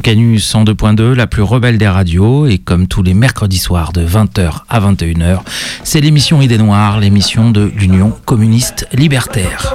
Canu 102.2, la plus rebelle des radios, et comme tous les mercredis soirs de 20h à 21h, c'est l'émission Idées Noires, l'émission de l'Union communiste libertaire.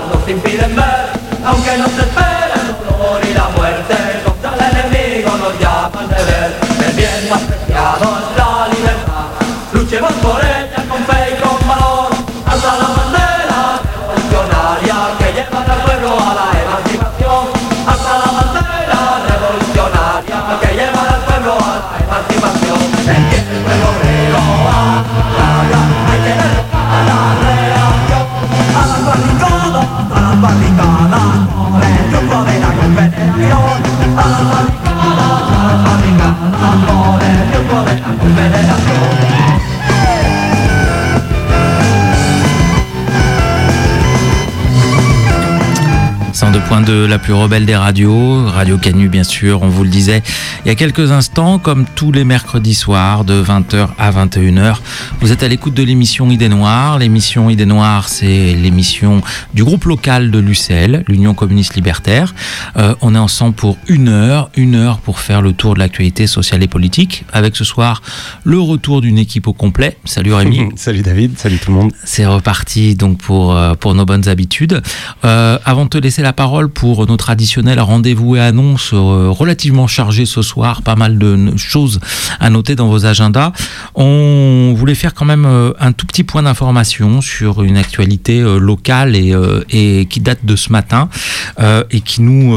De la plus rebelle des radios, Radio Canu bien sûr, on vous le disait il y a quelques instants, comme tous les mercredis soirs de 20h à 21h, vous êtes à l'écoute de l'émission Idées Noires. L'émission Idées Noires, c'est l'émission du groupe local de l'UCL, l'Union communiste libertaire. On est ensemble pour une heure pour faire le tour de l'actualité sociale et politique, avec ce soir le retour d'une équipe au complet. Salut Rémi. Salut David, salut tout le monde. C'est reparti donc pour nos bonnes habitudes. Avant de te laisser la parole pour nos traditionnels rendez-vous et annonces relativement chargés ce soir, pas mal de choses à noter dans vos agendas. On voulait faire quand même un tout petit point d'information sur une actualité locale et qui date de ce matin et qui nous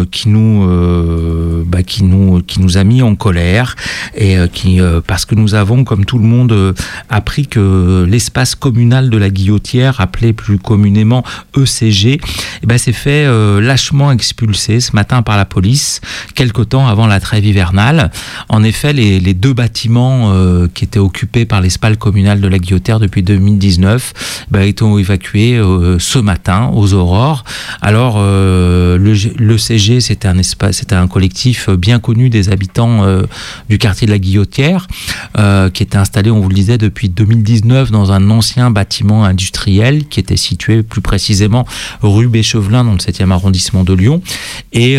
a mis en colère et parce que nous avons, comme tout le monde, appris que l'espace communal de la Guillotière, appelé plus communément ECG, s'est fait lâchement expulsé ce matin par la police, quelque temps avant la trêve hivernale. En effet, les deux bâtiments qui étaient occupés par l'espace communal de la Guillotière depuis 2019 étaient évacués ce matin aux aurores. Alors, l'ECG, c'était un collectif bien connu des habitants du quartier de la Guillotière, qui était installé, on vous le disait, depuis 2019 dans un ancien bâtiment industriel qui était situé plus précisément rue Béchevelin dans le 7e arrondissement de Lyon. Et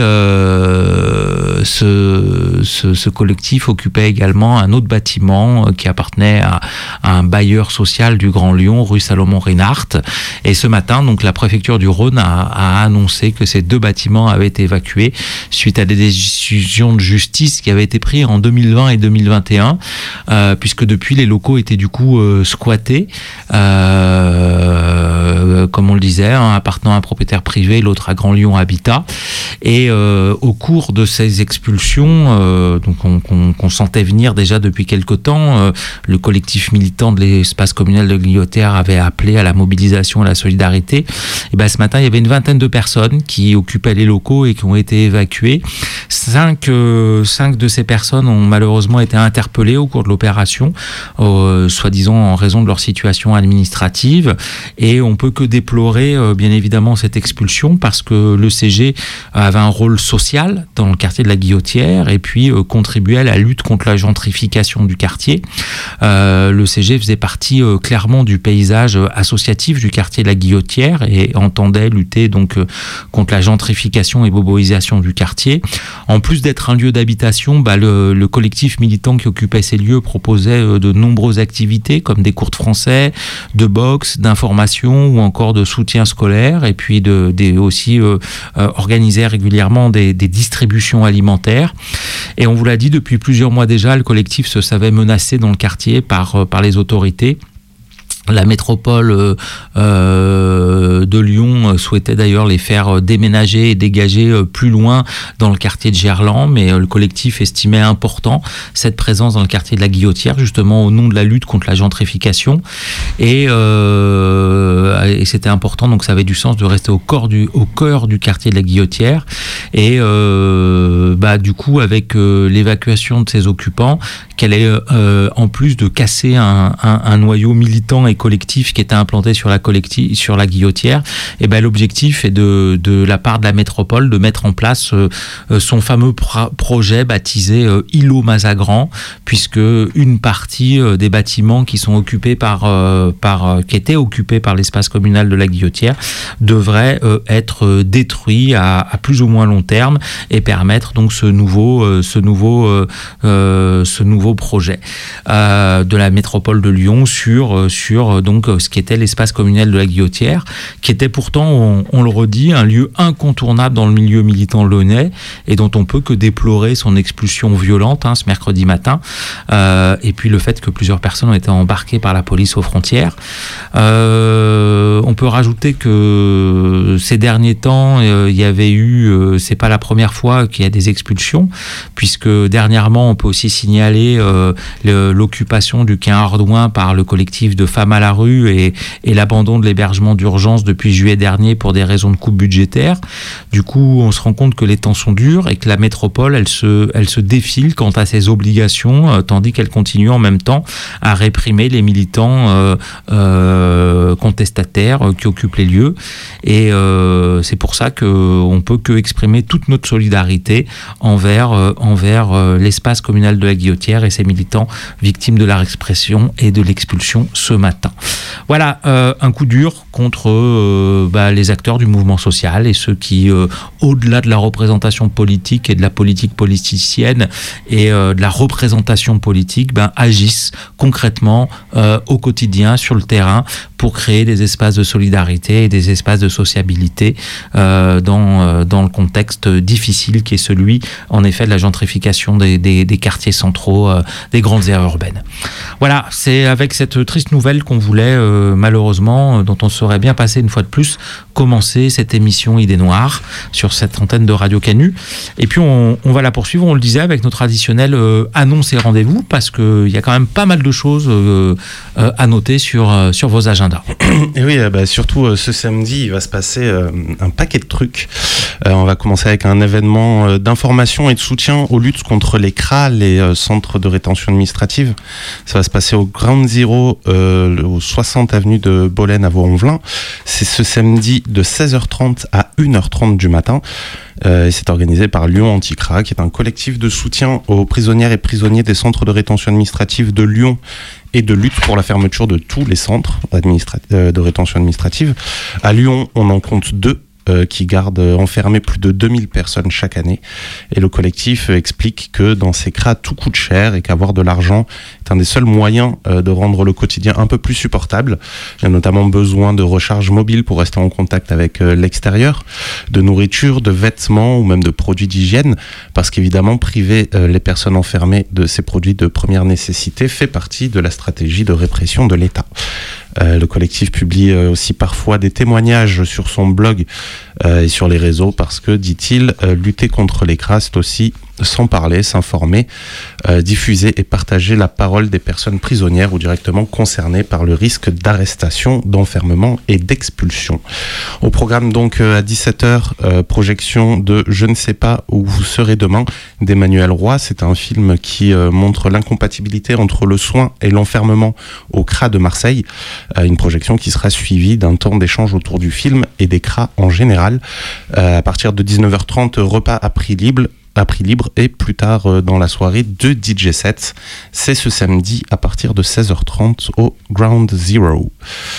ce collectif occupait également un autre bâtiment qui appartenait à un bailleur social du Grand Lyon, rue Salomon-Reinhardt. Et ce matin, donc, la préfecture du Rhône a annoncé que ces deux bâtiments avaient été évacués suite à des décisions de justice qui avaient été prises en 2020 et 2021, puisque depuis, les locaux étaient du coup squattés, comme on le disait, appartenant à un propriétaire privé, l'autre à Grand Lyon Habitat. Et au cours de ces expulsions, donc qu'on sentait venir déjà depuis quelque temps, le collectif militant de l'espace communal de Guillotière avait appelé à la mobilisation et à la solidarité. Et ce matin, il y avait une vingtaine de personnes qui occupaient les locaux et qui ont été évacuées. Cinq de ces personnes ont malheureusement été interpellées au cours de l'opération, soi-disant en raison de leur situation administrative. Et on peut que déplorer, bien évidemment, cette expulsion parce que le CG avait un rôle social dans le quartier de la Guillotière et puis contribuait à la lutte contre la gentrification du quartier. Le CG faisait partie clairement du paysage associatif du quartier de la Guillotière et entendait lutter donc contre la gentrification et boboisation du quartier. En plus d'être un lieu d'habitation, le collectif militant qui occupait ces lieux proposait de nombreuses activités comme des cours de français, de boxe, d'information ou encore de soutien scolaire, et puis aussi organisait régulièrement des distributions alimentaires. Et on vous l'a dit, depuis plusieurs mois déjà, le collectif se savait menacé dans le quartier par les autorités. La métropole de Lyon souhaitait d'ailleurs les faire déménager et dégager plus loin dans le quartier de Gerland, mais le collectif estimait important cette présence dans le quartier de la Guillotière, justement au nom de la lutte contre la gentrification. Et c'était important, donc ça avait du sens de rester au cœur du quartier de la Guillotière. Et du coup, avec l'évacuation de ces occupants, qu'elle est en plus de casser un noyau militant et collectifs qui étaient implantés sur la Guillotière. Et ben l'objectif est de la part de la métropole de mettre en place son fameux projet baptisé îlot Mazagran, puisque une partie des bâtiments qui sont occupés qui étaient occupés par l'espace communal de la Guillotière devraient être détruits à plus ou moins long terme et permettre donc ce nouveau projet de la métropole de Lyon sur donc ce qui était l'espace communal de la Guillotière, qui était pourtant, on le redit, un lieu incontournable dans le milieu militant lyonnais et dont on peut que déplorer son expulsion violente ce mercredi matin, et puis le fait que plusieurs personnes ont été embarquées par la police aux frontières. On peut rajouter que ces derniers temps, il y avait eu, c'est pas la première fois qu'il y a des expulsions, puisque dernièrement, on peut aussi signaler l'occupation du quai Ardouin par le collectif de Femmes à la rue et l'abandon de l'hébergement d'urgence depuis juillet dernier pour des raisons de coupe budgétaire. Du coup, on se rend compte que les temps sont durs et que la métropole, elle se défile quant à ses obligations, tandis qu'elle continue en même temps à réprimer les militants contestataires qui occupent les lieux. Et c'est pour ça qu'on peut que exprimer toute notre solidarité envers l'espace communal de la Guillotière et ses militants victimes de la répression et de l'expulsion ce matin. Voilà, un coup dur contre les acteurs du mouvement social et ceux qui, au-delà de la représentation politique et de la politique politicienne et de la représentation politique, agissent concrètement au quotidien sur le terrain pour créer des espaces de solidarité et des espaces de sociabilité dans le contexte difficile qui est celui, en effet, de la gentrification des quartiers centraux des grandes aires urbaines. Voilà, c'est avec cette triste nouvelle qu'on voulait, malheureusement, dont on serait bien passé une fois de plus, commencer cette émission Idées Noires sur cette antenne de Radio Canu. Et puis on va la poursuivre, on le disait, avec nos traditionnels annonces et rendez-vous, parce qu'il y a quand même pas mal de choses à noter sur vos agendas. Et oui, surtout ce samedi, il va se passer un paquet de trucs. On va commencer avec un événement d'information et de soutien aux luttes contre les CRA, les centres de rétention administrative. Ça va se passer au Ground Zero, au 60 avenue de Bolène à Vaux-en-Velin. C'est ce samedi de 16h30 à 1h30 du matin. Et c'est organisé par Lyon Anti-CRA, qui est un collectif de soutien aux prisonnières et prisonniers des centres de rétention administrative de Lyon et de lutte pour la fermeture de tous les centres de rétention administrative. À Lyon, on en compte 2 qui gardent enfermés plus de 2000 personnes chaque année. Et le collectif explique que dans ces CRA, tout coûte cher et qu'avoir de l'argent est un des seuls moyens de rendre le quotidien un peu plus supportable. Il y a notamment besoin de recharge mobile pour rester en contact avec l'extérieur, de nourriture, de vêtements ou même de produits d'hygiène, parce qu'évidemment, priver les personnes enfermées de ces produits de première nécessité fait partie de la stratégie de répression de l'État. Le collectif publie aussi parfois des témoignages sur son blog et sur les réseaux parce que, dit-il, lutter contre les CRA, c'est aussi s'en parler, s'informer, diffuser et partager la parole des personnes prisonnières ou directement concernées par le risque d'arrestation, d'enfermement et d'expulsion. Au programme donc à 17h, projection de Je ne sais pas où vous serez demain d'Emmanuel Roy. C'est un film qui montre l'incompatibilité entre le soin et l'enfermement au CRA de Marseille. Une projection qui sera suivie d'un temps d'échange autour du film et des CRA en général. À partir de 19h30, repas à prix libre et plus tard dans la soirée 2 DJ sets. C'est ce samedi à partir de 16h30 au Ground Zero.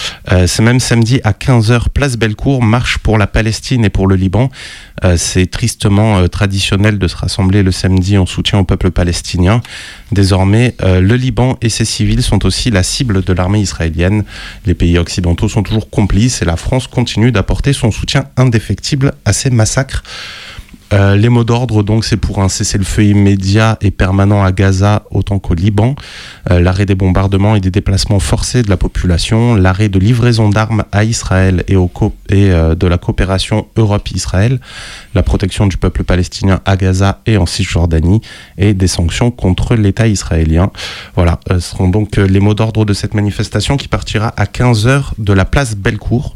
Ce même samedi à 15h, place Bellecour, marche pour la Palestine et pour le Liban. C'est tristement traditionnel de se rassembler le samedi en soutien au peuple palestinien. Désormais, le Liban et ses civils sont aussi la cible de l'armée israélienne. Les pays occidentaux sont toujours complices et la France continue d'apporter son soutien indéfectible à ces massacres. Les mots d'ordre, donc, c'est pour un cessez-le-feu immédiat et permanent à Gaza autant qu'au Liban, l'arrêt des bombardements et des déplacements forcés de la population, l'arrêt de livraison d'armes à Israël et de la coopération Europe-Israël, la protection du peuple palestinien à Gaza et en Cisjordanie et des sanctions contre l'État israélien. Voilà, ce seront donc les mots d'ordre de cette manifestation qui partira à 15h de la place Bellecour.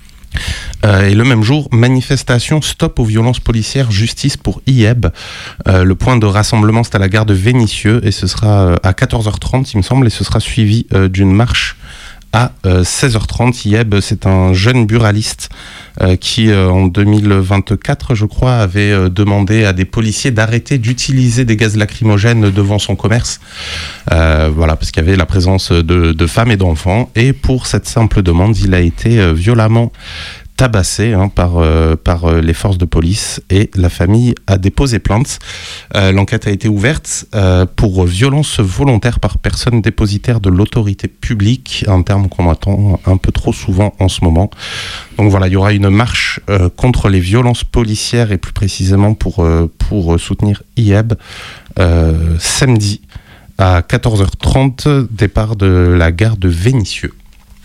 Et le même jour, manifestation Stop aux violences policières, justice pour IEB. Le point de rassemblement, c'est à la gare de Vénissieux et ce sera à 14h30, il me semble, et ce sera suivi d'une marche à 16h30. Ieb, c'est un jeune buraliste qui, en 2024, je crois, avait demandé à des policiers d'arrêter d'utiliser des gaz lacrymogènes devant son commerce. Voilà, parce qu'il y avait la présence de femmes et d'enfants. Et pour cette simple demande, il a été violemment tabassé par les forces de police et la famille a déposé plainte. L'enquête a été ouverte pour violence volontaire par personne dépositaire de l'autorité publique, un terme qu'on entend un peu trop souvent en ce moment. Donc voilà, il y aura une marche contre les violences policières et plus précisément pour soutenir Ieb samedi à 14h30, départ de la gare de Vénissieux.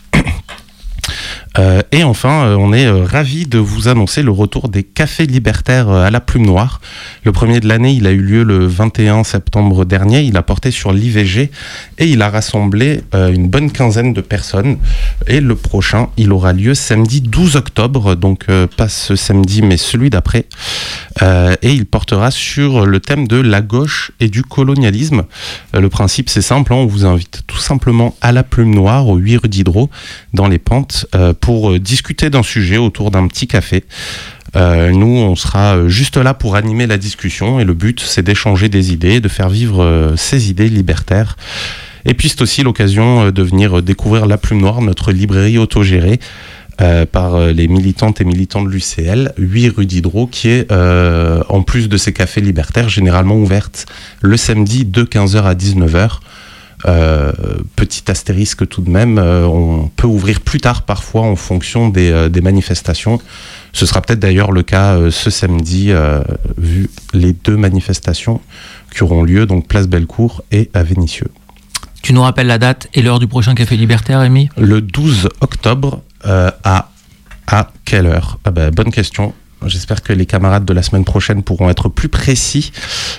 Et enfin, on est ravis de vous annoncer le retour des cafés libertaires à la Plume Noire. Le premier de l'année, il a eu lieu le 21 septembre dernier. Il a porté sur l'IVG et il a rassemblé une bonne quinzaine de personnes. Et le prochain, il aura lieu samedi 12 octobre, donc pas ce samedi mais celui d'après. Et il portera sur le thème de la gauche et du colonialisme. Le principe, c'est simple, on vous invite tout simplement à la Plume Noire, au 8 rue Diderot, dans les Pentes, pour discuter d'un sujet autour d'un petit café. Nous, on sera juste là pour animer la discussion et le but, c'est d'échanger des idées, de faire vivre ces idées libertaires. Et puis, c'est aussi l'occasion de venir découvrir la Plume Noire, notre librairie autogérée par les militantes et militants de l'UCL, 8 rue Diderot, qui est, en plus de ces cafés libertaires, généralement ouverte le samedi de 15h à 19h. Petit astérisque tout de même, on peut ouvrir plus tard parfois en fonction des manifestations. Ce sera peut-être d'ailleurs le cas ce samedi, vu les 2 manifestations qui auront lieu, donc Place Bellecour et à Vénissieux. Tu nous rappelles la date et l'heure du prochain café libertaire, Rémi ? Le 12 octobre, à quelle heure ? Bonne question. J'espère que les camarades de la semaine prochaine pourront être plus précis.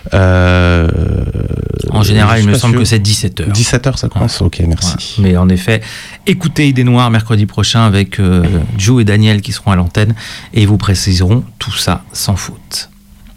En général, il me semble que c'est 17h. 17h, ça commence ? Ok, merci. Ouais. Mais en effet, écoutez Idées Noires mercredi prochain avec Joe et Daniel qui seront à l'antenne et vous préciseront tout ça sans faute.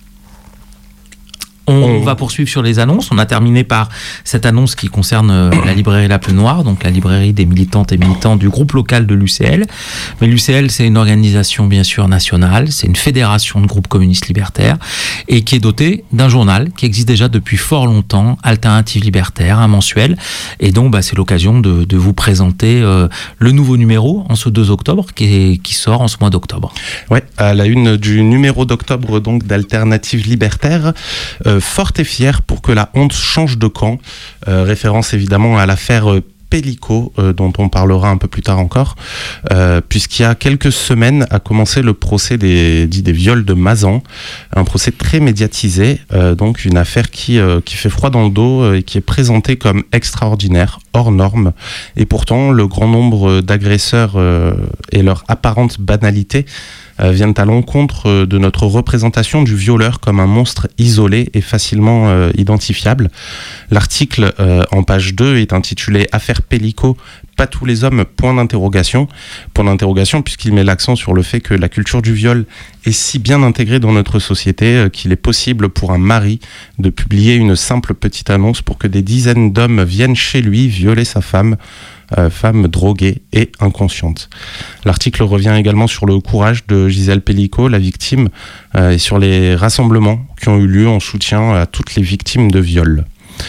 On va poursuivre sur les annonces. On a terminé par cette annonce qui concerne la librairie La Plume Noire, donc la librairie des militantes et militants du groupe local de l'UCL. Mais l'UCL, c'est une organisation bien sûr nationale, c'est une fédération de groupes communistes libertaires et qui est dotée d'un journal qui existe déjà depuis fort longtemps, Alternative Libertaire, un mensuel. Et donc, c'est l'occasion de vous présenter le nouveau numéro en ce 2 octobre qui sort en ce mois d'octobre. Ouais, à la une du numéro d'octobre donc d'Alternative Libertaire. Forte et fière pour que la honte change de camp. Référence évidemment à l'affaire Pellico, dont on parlera un peu plus tard encore, puisqu'il y a quelques semaines a commencé le procès des viols de Mazan, un procès très médiatisé, donc une affaire qui fait froid dans le dos et qui est présentée comme extraordinaire, hors norme, et pourtant le grand nombre d'agresseurs et leur apparente banalité viennent à l'encontre de notre représentation du violeur comme un monstre isolé et facilement identifiable. L'article en page 2 est intitulé « Affaire Pellico, pas tous les hommes, point d'interrogation », puisqu'il met l'accent sur le fait que la culture du viol est si bien intégrée dans notre société qu'il est possible pour un mari de publier une simple petite annonce pour que des dizaines d'hommes viennent chez lui violer sa femme, femme droguée et inconsciente. L'article revient également sur le courage de Gisèle Pellico, la victime, et sur les rassemblements qui ont eu lieu en soutien à toutes les victimes de viol.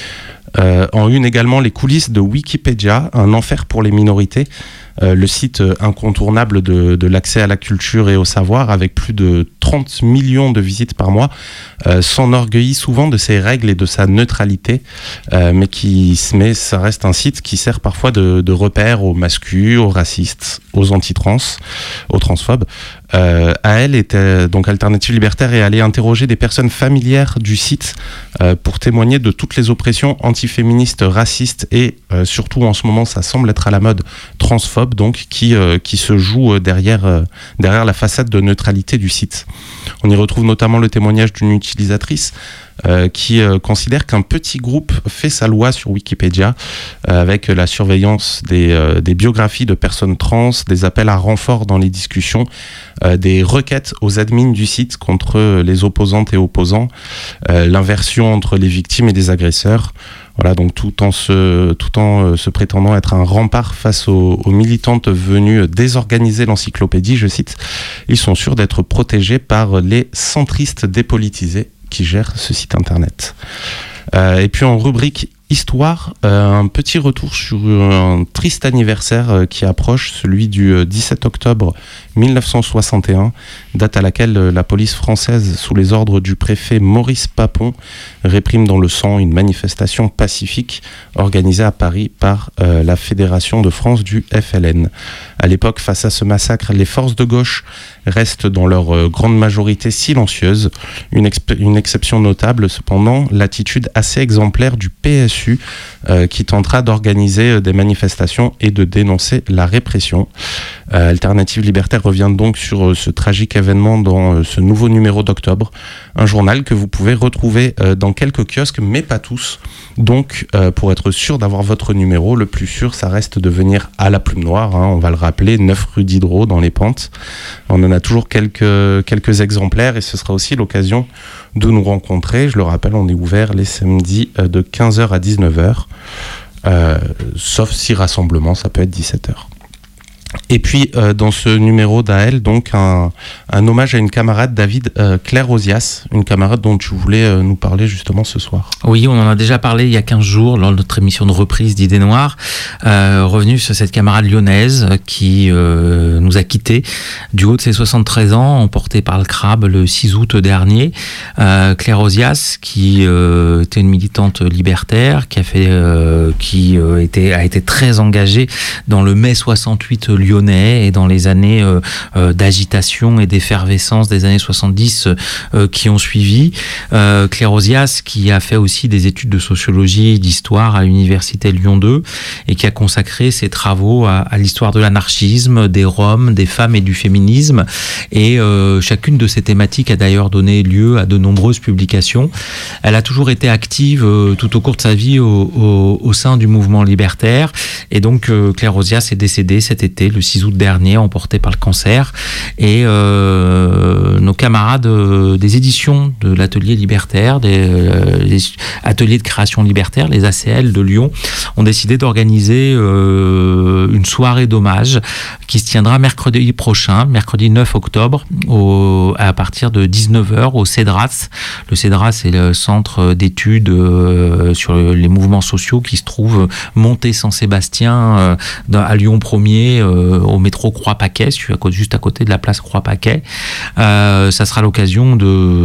En une également, les coulisses de Wikipédia, un enfer pour les minorités, le site incontournable de l'accès à la culture et au savoir, avec plus de 30 millions de visites par mois, s'enorgueillit souvent de ses règles et de sa neutralité, mais ça reste un site qui sert parfois de repère aux masculins, aux racistes, aux antitrans, aux transphobes. À elle était donc Alternative Libertaire est allée interroger des personnes familières du site pour témoigner de toutes les oppressions antiféministes, racistes et surtout en ce moment ça semble être à la mode transphobes, donc qui se jouent derrière la façade de neutralité du site. On y retrouve notamment le témoignage d'une utilisatrice qui considère qu'un petit groupe fait sa loi sur Wikipédia avec la surveillance des biographies de personnes trans, des appels à renfort dans les discussions, des requêtes aux admins du site contre les opposantes et opposants, l'inversion entre les victimes et les agresseurs. Voilà, donc tout en se prétendant être un rempart face aux militantes venues désorganiser l'encyclopédie, je cite, ils sont sûrs d'être protégés par les centristes dépolitisés qui gèrent ce site internet. Et puis en rubrique Histoire, un petit retour sur un triste anniversaire qui approche, celui du 17 octobre 1961, date à laquelle la police française, sous les ordres du préfet Maurice Papon, réprime dans le sang une manifestation pacifique organisée à Paris par la Fédération de France du FLN. À l'époque, face à ce massacre, les forces de gauche restent dans leur grande majorité silencieuses. Une exception notable, cependant, l'attitude assez exemplaire du PSU qui tentera d'organiser des manifestations et de dénoncer la répression. Alternative Libertaire revient donc sur ce tragique événement dans ce nouveau numéro d'octobre, un journal que vous pouvez retrouver dans quelques kiosques, mais pas tous. Donc, pour être sûr d'avoir votre numéro, le plus sûr, ça reste de venir à la Plume Noire, on va le rappeler, 9 rue Diderot dans les Pentes. On en a toujours quelques exemplaires et ce sera aussi l'occasion de nous rencontrer. Je le rappelle, on est ouvert les samedis de 15h à 19h, sauf si rassemblement, ça peut être 17h. Et puis, dans ce numéro d'AL, donc un hommage à une camarade, David, Claire Ozias, une camarade dont tu voulais nous parler justement ce soir. Oui, on en a déjà parlé il y a 15 jours lors de notre émission de reprise d'Idées Noires, revenu sur cette camarade lyonnaise qui nous a quittés du haut de ses 73 ans, emportée par le crabe le 6 août dernier. Claire Ozias, qui était une militante libertaire, qui a été très engagée dans le mai 68 lyonnais et dans les années d'agitation et d'effervescence des années 70 qui ont suivi. Claire Ozias, qui a fait aussi des études de sociologie et d'histoire à l'université Lyon 2 et qui a consacré ses travaux à l'histoire de l'anarchisme, des Roms, des femmes et du féminisme. Et chacune de ces thématiques a d'ailleurs donné lieu à de nombreuses publications. Elle a toujours été active tout au cours de sa vie au sein du mouvement libertaire. Et donc Claire Ozias est décédée cet été, le 6 août dernier, emportée par le cancer. Et nos camarades des éditions de l'atelier libertaire, des ateliers de création libertaire, les ACL de Lyon, ont décidé d'organiser une soirée d'hommage qui se tiendra mercredi prochain, mercredi 9 octobre, à partir de 19h au CEDRAS. Le CEDRAS, c'est le centre d'études sur les mouvements sociaux qui se trouve monté Saint-Sébastien à Lyon 1er, au métro Croix-Paquet, juste à côté de la place Croix-Paquet. Ça sera l'occasion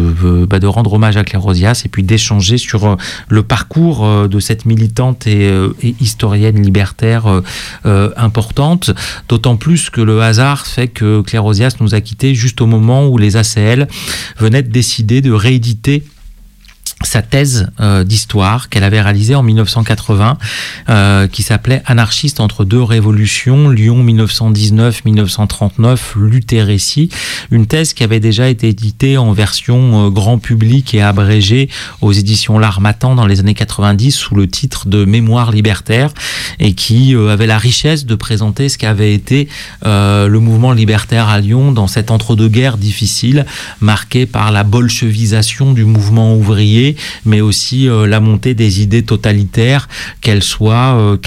de rendre hommage à Claire Ozias et puis d'échanger sur le parcours de cette militante et historienne libertaire importante, d'autant plus que le hasard fait que Claire Ozias nous a quittés juste au moment où les ACL venaient de décider de rééditer sa thèse d'histoire qu'elle avait réalisée en 1980, qui s'appelait « Anarchiste entre deux révolutions, Lyon 1919-1939, lutte et récit », une thèse qui avait déjà été éditée en version grand public et abrégée aux éditions L'Harmattan dans les années 90 sous le titre de « Mémoire libertaire » et qui avait la richesse de présenter ce qu'avait été le mouvement libertaire à Lyon dans cet entre-deux-guerres difficile, marqué par la bolchevisation du mouvement ouvrier, mais aussi la montée des idées totalitaires, qu'elles soient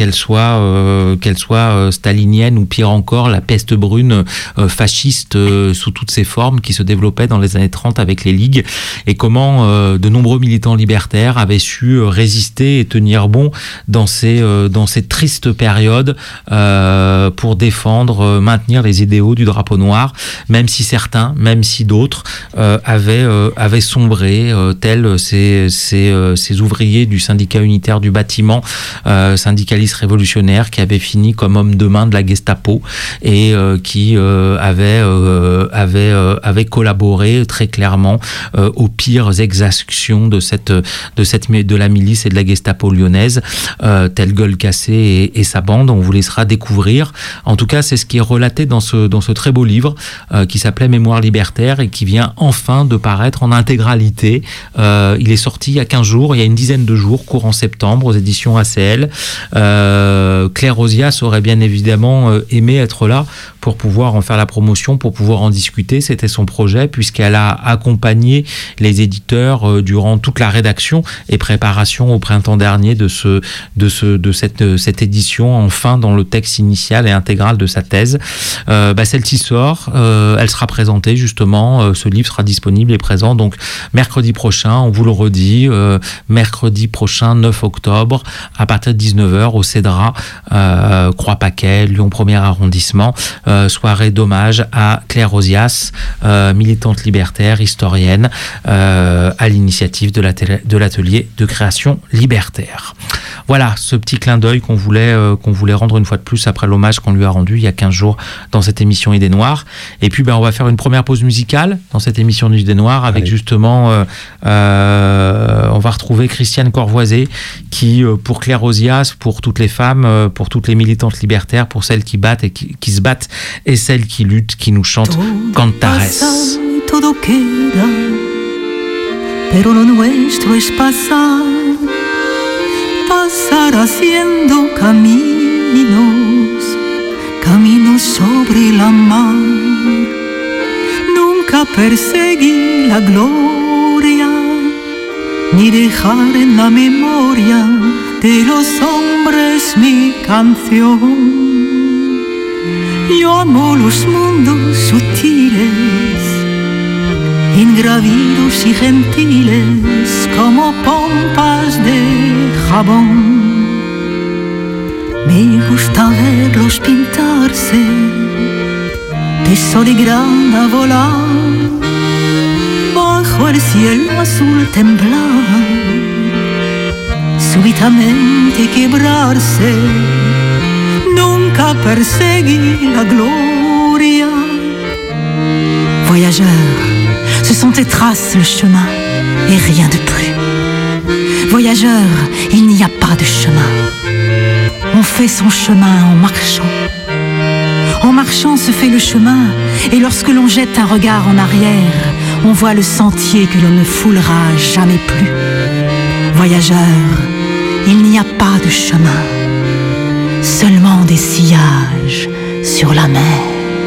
staliniennes ou pire encore la peste brune fasciste sous toutes ses formes qui se développait dans les années 30 avec les ligues, et comment de nombreux militants libertaires avaient su résister et tenir bon dans ces tristes périodes pour défendre, maintenir les idéaux du drapeau noir, même si certains, même si d'autres avaient sombré, tels ces ouvriers du syndicat unitaire du bâtiment, syndicalistes révolutionnaires qui avaient fini comme hommes de main de la Gestapo et qui avaient collaboré très clairement aux pires exactions de la milice et de la Gestapo lyonnaise, tel Gueule Cassée et sa bande. On vous laissera découvrir. En tout cas, c'est ce qui est relaté dans ce très beau livre qui s'appelait Mémoire libertaire et qui vient enfin de paraître en intégralité. Il est sorti il y a 15 jours, il y a une dizaine de jours, courant septembre, aux éditions ACL. Claire Ozias aurait bien évidemment aimé être là pour pouvoir en faire la promotion, pour pouvoir en discuter. C'était son projet, puisqu'elle a accompagné les éditeurs durant toute la rédaction et préparation au printemps dernier de cette édition, enfin dans le texte initial et intégral de sa thèse. Celle-ci sort, elle sera présentée justement, ce livre sera disponible et présent donc mercredi prochain, on vous le redit, mercredi prochain 9 octobre à partir de 19h au Cédra, Croix-Paquet, Lyon 1er arrondissement, soirée d'hommage à Claire Ozias, militante libertaire, historienne, à l'initiative de l'atelier de création libertaire. Voilà ce petit clin d'œil qu'on voulait rendre une fois de plus après l'hommage qu'on lui a rendu il y a 15 jours dans cette émission Idées Noires. Et puis on va faire une première pause musicale dans cette émission Idées Noires avec justement on va retrouver Christiane Corvoisé qui pour Claire Ozias, pour toutes les femmes, pour toutes les militantes libertaires, pour celles qui battent et qui se battent et celles qui luttent, qui nous chantent Cantares. Todo queda, pero lo nuestro es pasar haciendo caminos sobre la mar. Nunca perseguí la gloria, ni dejar en la memoria de los hombres mi canción. Yo amo los mundos sutiles, ingravidos y gentiles como pompas de jabón. Me gusta verlos pintarse de sol y grana volar, bajo el cielo azul temblar, súbitamente quebrarse. Nunca perseguí la gloria. Voyageurs, ce sont tes traces le chemin et rien de plus. Voyageurs, il n'y a pas de chemin. On fait son chemin en marchant. En marchant se fait le chemin, et lorsque l'on jette un regard en arrière, on voit le sentier que l'on ne foulera jamais plus. Voyageurs, il n'y a pas de chemin, seulement des sillages sur la mer.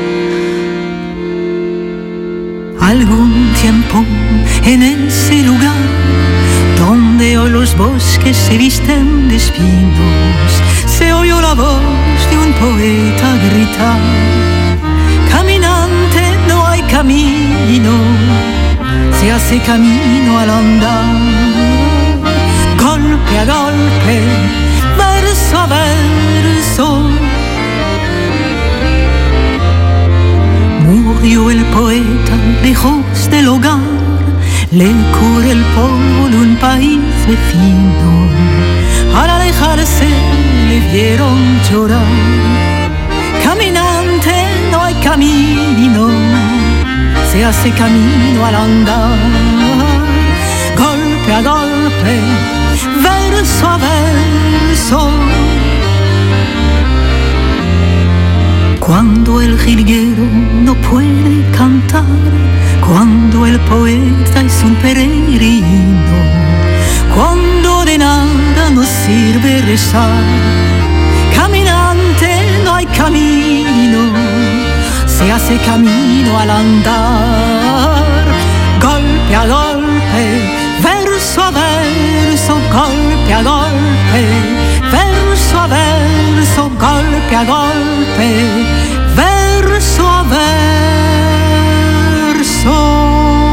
Algún tiempo en ese lugar donde hoy los bosques se visten de espinos, se oyó la voz de un poeta gritar: caminante, no hay camino, se hace camino al andar. Golpe a golpe, verso a verso, murió el poeta lejos del hogar, le cubre el polvo de un país vecino. Al alejarse le vieron llorar. Caminante, no hay camino, se hace camino al andar. Golpe a golpe, verso a verso. Cuando el jilguero no puede cantar, cuando el poeta es un peregrino, cuando de nada nos sirve rezar. Caminante, no hay camino, se hace camino al andar. Golpe a golpe, verso a verso, golpe a golpe, verso a verso, golpe a golpe, verso a verso.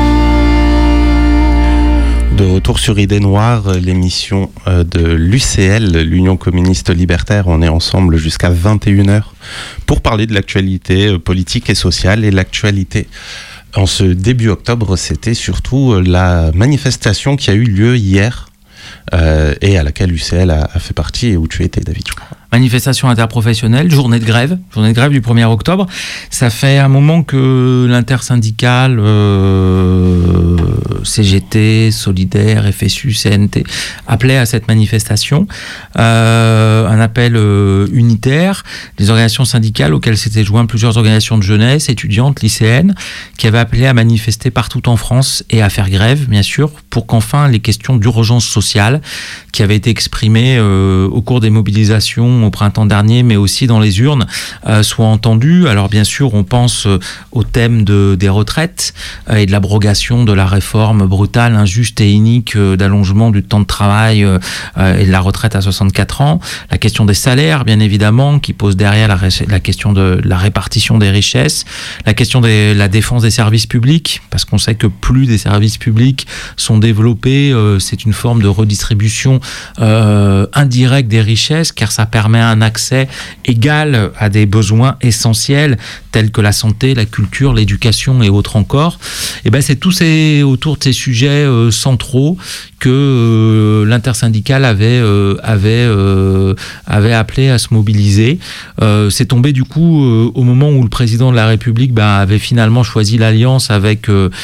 De retour sur Idées Noires, l'émission de l'UCL, l'Union communiste libertaire. On est ensemble jusqu'à 21h pour parler de l'actualité politique et sociale. Et l'actualité en ce début octobre, c'était surtout la manifestation qui a eu lieu hier et à laquelle l'UCL a fait partie et où tu étais, David, je crois. manifestation interprofessionnelle, journée de grève du 1er octobre. Ça fait un moment que l'intersyndicale, CGT, Solidaire, FSU, CNT, appelait à cette manifestation. Un appel unitaire, des organisations syndicales auxquelles s'étaient joints plusieurs organisations de jeunesse, étudiantes, lycéennes, qui avaient appelé à manifester partout en France et à faire grève, bien sûr, pour qu'enfin les questions d'urgence sociale qui avaient été exprimées au cours des mobilisations au printemps dernier, mais aussi dans les urnes, soient entendues. Alors bien sûr, on pense au thème des retraites et de l'abrogation de la réforme brutale, injuste et inique d'allongement du temps de travail et de la retraite à 64 ans. La question des salaires, bien évidemment, qui pose derrière la question de la répartition des richesses. La question de la défense des services publics, parce qu'on sait que plus des services publics sont développés, c'est une forme de redistribution indirecte des richesses, car ça permet un accès égal à des besoins essentiels tels que la santé, la culture, l'éducation et autres encore. Et ben c'est autour de ces sujets centraux que l'intersyndicale avait appelé à se mobiliser. C'est tombé du coup au moment où le président de la République avait finalement choisi l'alliance avec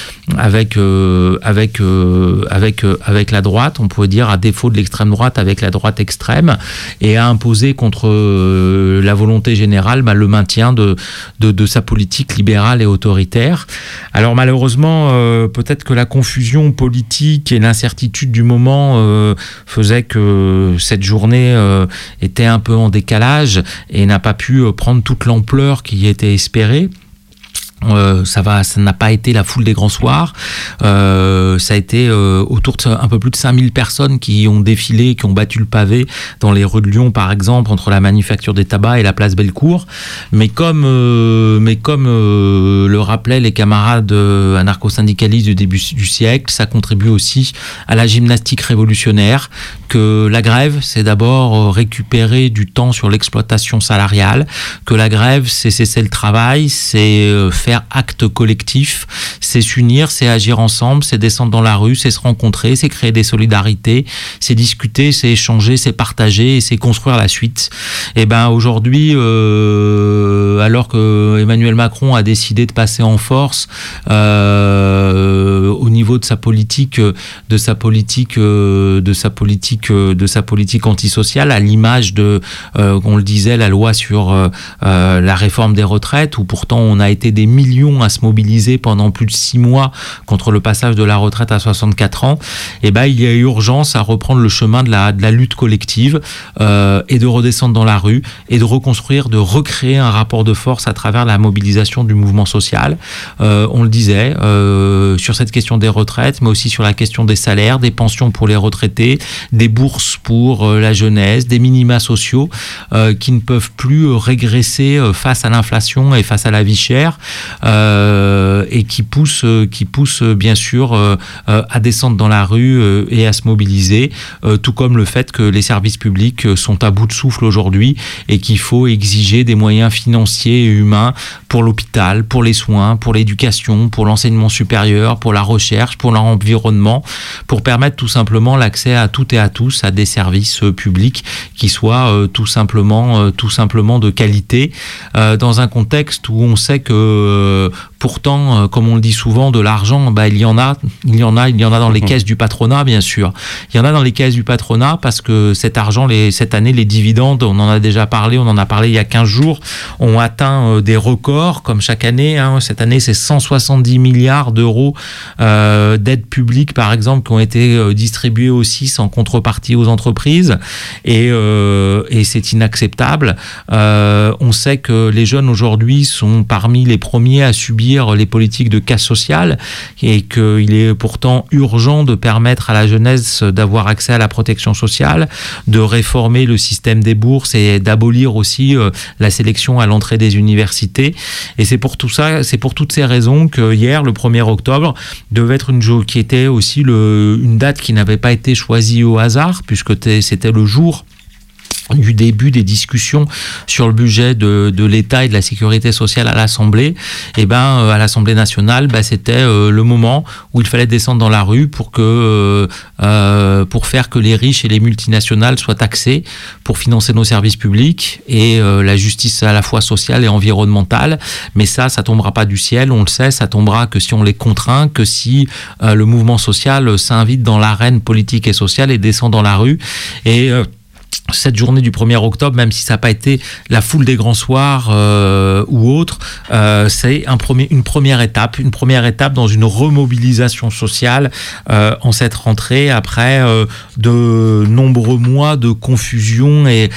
la droite, on pourrait dire, à défaut de l'extrême droite, avec la droite extrême, et a imposé contre la volonté générale le maintien de sa politique libérale et autoritaire. Alors malheureusement, peut-être que la confusion politique et l'incertitude du moment faisait que cette journée était un peu en décalage et n'a pas pu prendre toute l'ampleur qui était espérée. Ça n'a pas été la foule des grands soirs. Ça a été autour de un peu plus de 5000 personnes qui ont défilé, qui ont battu le pavé dans les rues de Lyon, par exemple, entre la Manufacture des Tabacs et la place Bellecour. Mais comme le rappelaient les camarades anarcho-syndicalistes du début du siècle, ça contribue aussi à la gymnastique révolutionnaire, que la grève, c'est d'abord récupérer du temps sur l'exploitation salariale, que la grève, c'est cesser le travail, c'est faire acte collectif, c'est s'unir, c'est agir ensemble, c'est descendre dans la rue, c'est se rencontrer, c'est créer des solidarités, c'est discuter, c'est échanger, c'est partager et c'est construire la suite. Et ben aujourd'hui, alors que Emmanuel Macron a décidé de passer en force au niveau de sa politique antisociale, à l'image de, on le disait, la loi sur la réforme des retraites, où pourtant on a été des millions à se mobiliser pendant plus de 6 mois contre le passage de la retraite à 64 ans, et ben il y a urgence à reprendre le chemin de la lutte collective et de redescendre dans la rue et de reconstruire, de recréer un rapport de force à travers la mobilisation du mouvement social. On le disait, sur cette question des retraites, mais aussi sur la question des salaires, des pensions pour les retraités, des bourses pour la jeunesse, des minima sociaux qui ne peuvent plus régresser face à l'inflation et face à la vie chère, et qui poussent bien sûr à descendre dans la rue et à se mobiliser, tout comme le fait que les services publics sont à bout de souffle aujourd'hui et qu'il faut exiger des moyens financiers et humains pour l'hôpital, pour les soins, pour l'éducation, pour l'enseignement supérieur, pour la recherche, pour l'environnement, pour permettre tout simplement l'accès à toutes et à tous à des services publics qui soient tout simplement de qualité, dans un contexte où on sait que pourtant, comme on le dit souvent, de l'argent, il y en a dans les caisses du patronat, bien sûr. Il y en a dans les caisses du patronat parce que cet argent, cette année, les dividendes, on en a déjà parlé, on en a parlé il y a 15 jours, ont atteint des records, comme chaque année. Cette année, c'est 170 milliards d'euros d'aides publiques, par exemple, qui ont été distribuées aussi sans contrepartie aux entreprises. Et c'est inacceptable. On sait que les jeunes aujourd'hui sont parmi les premiers à subir les politiques de casse sociale et qu'il est pourtant urgent de permettre à la jeunesse d'avoir accès à la protection sociale, de réformer le système des bourses et d'abolir aussi la sélection à l'entrée des universités. Et c'est pour tout ça, c'est pour toutes ces raisons que hier, le 1er octobre, devait être qui était aussi une date qui n'avait pas été choisie au hasard, puisque c'était le jour du début des discussions sur le budget de l'État et de la sécurité sociale à l'Assemblée, et à l'Assemblée nationale, c'était le moment où il fallait descendre dans la rue pour faire que les riches et les multinationales soient taxés pour financer nos services publics et la justice à la fois sociale et environnementale. Mais ça tombera pas du ciel, on le sait, ça tombera que si on les contraint, que si le mouvement social s'invite dans l'arène politique et sociale et descend dans la rue. Et cette journée du 1er octobre, même si ça n'a pas été la foule des grands soirs ou autre, c'est une première étape dans une remobilisation sociale en cette rentrée après de nombreux mois de confusion et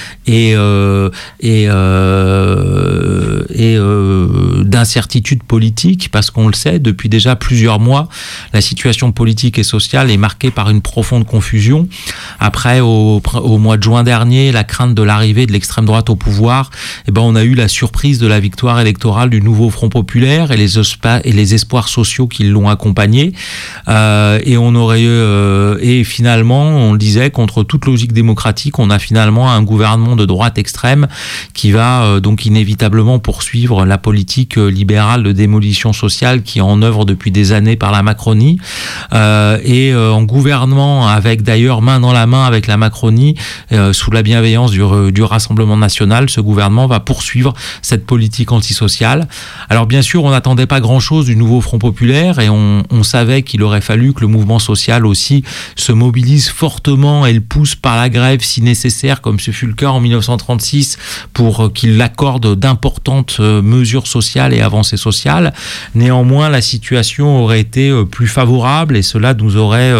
d'incertitude politique, parce qu'on le sait, depuis déjà plusieurs mois, la situation politique et sociale est marquée par une profonde confusion. Après, au mois de juin dernier, la crainte de l'arrivée de l'extrême droite au pouvoir, on a eu la surprise de la victoire électorale du nouveau Front populaire et les espoirs sociaux qui l'ont accompagné. Et finalement, on le disait, contre toute logique démocratique, on a finalement un gouvernement de droite extrême qui va donc inévitablement poursuivre la politique libérale de démolition sociale qui est en œuvre depuis des années par la Macronie. En gouvernant avec d'ailleurs main dans la main avec la Macronie, sous la bienveillance du Rassemblement national, ce gouvernement va poursuivre cette politique antisociale. Alors bien sûr, on n'attendait pas grand-chose du nouveau Front populaire et on savait qu'il aurait fallu que le mouvement social aussi se mobilise fortement et le pousse par la grève si nécessaire, comme ce fut le cas en 1936, pour qu'il accorde d'importantes mesures sociales et avancées sociales. Néanmoins, la situation aurait été plus favorable et cela nous aurait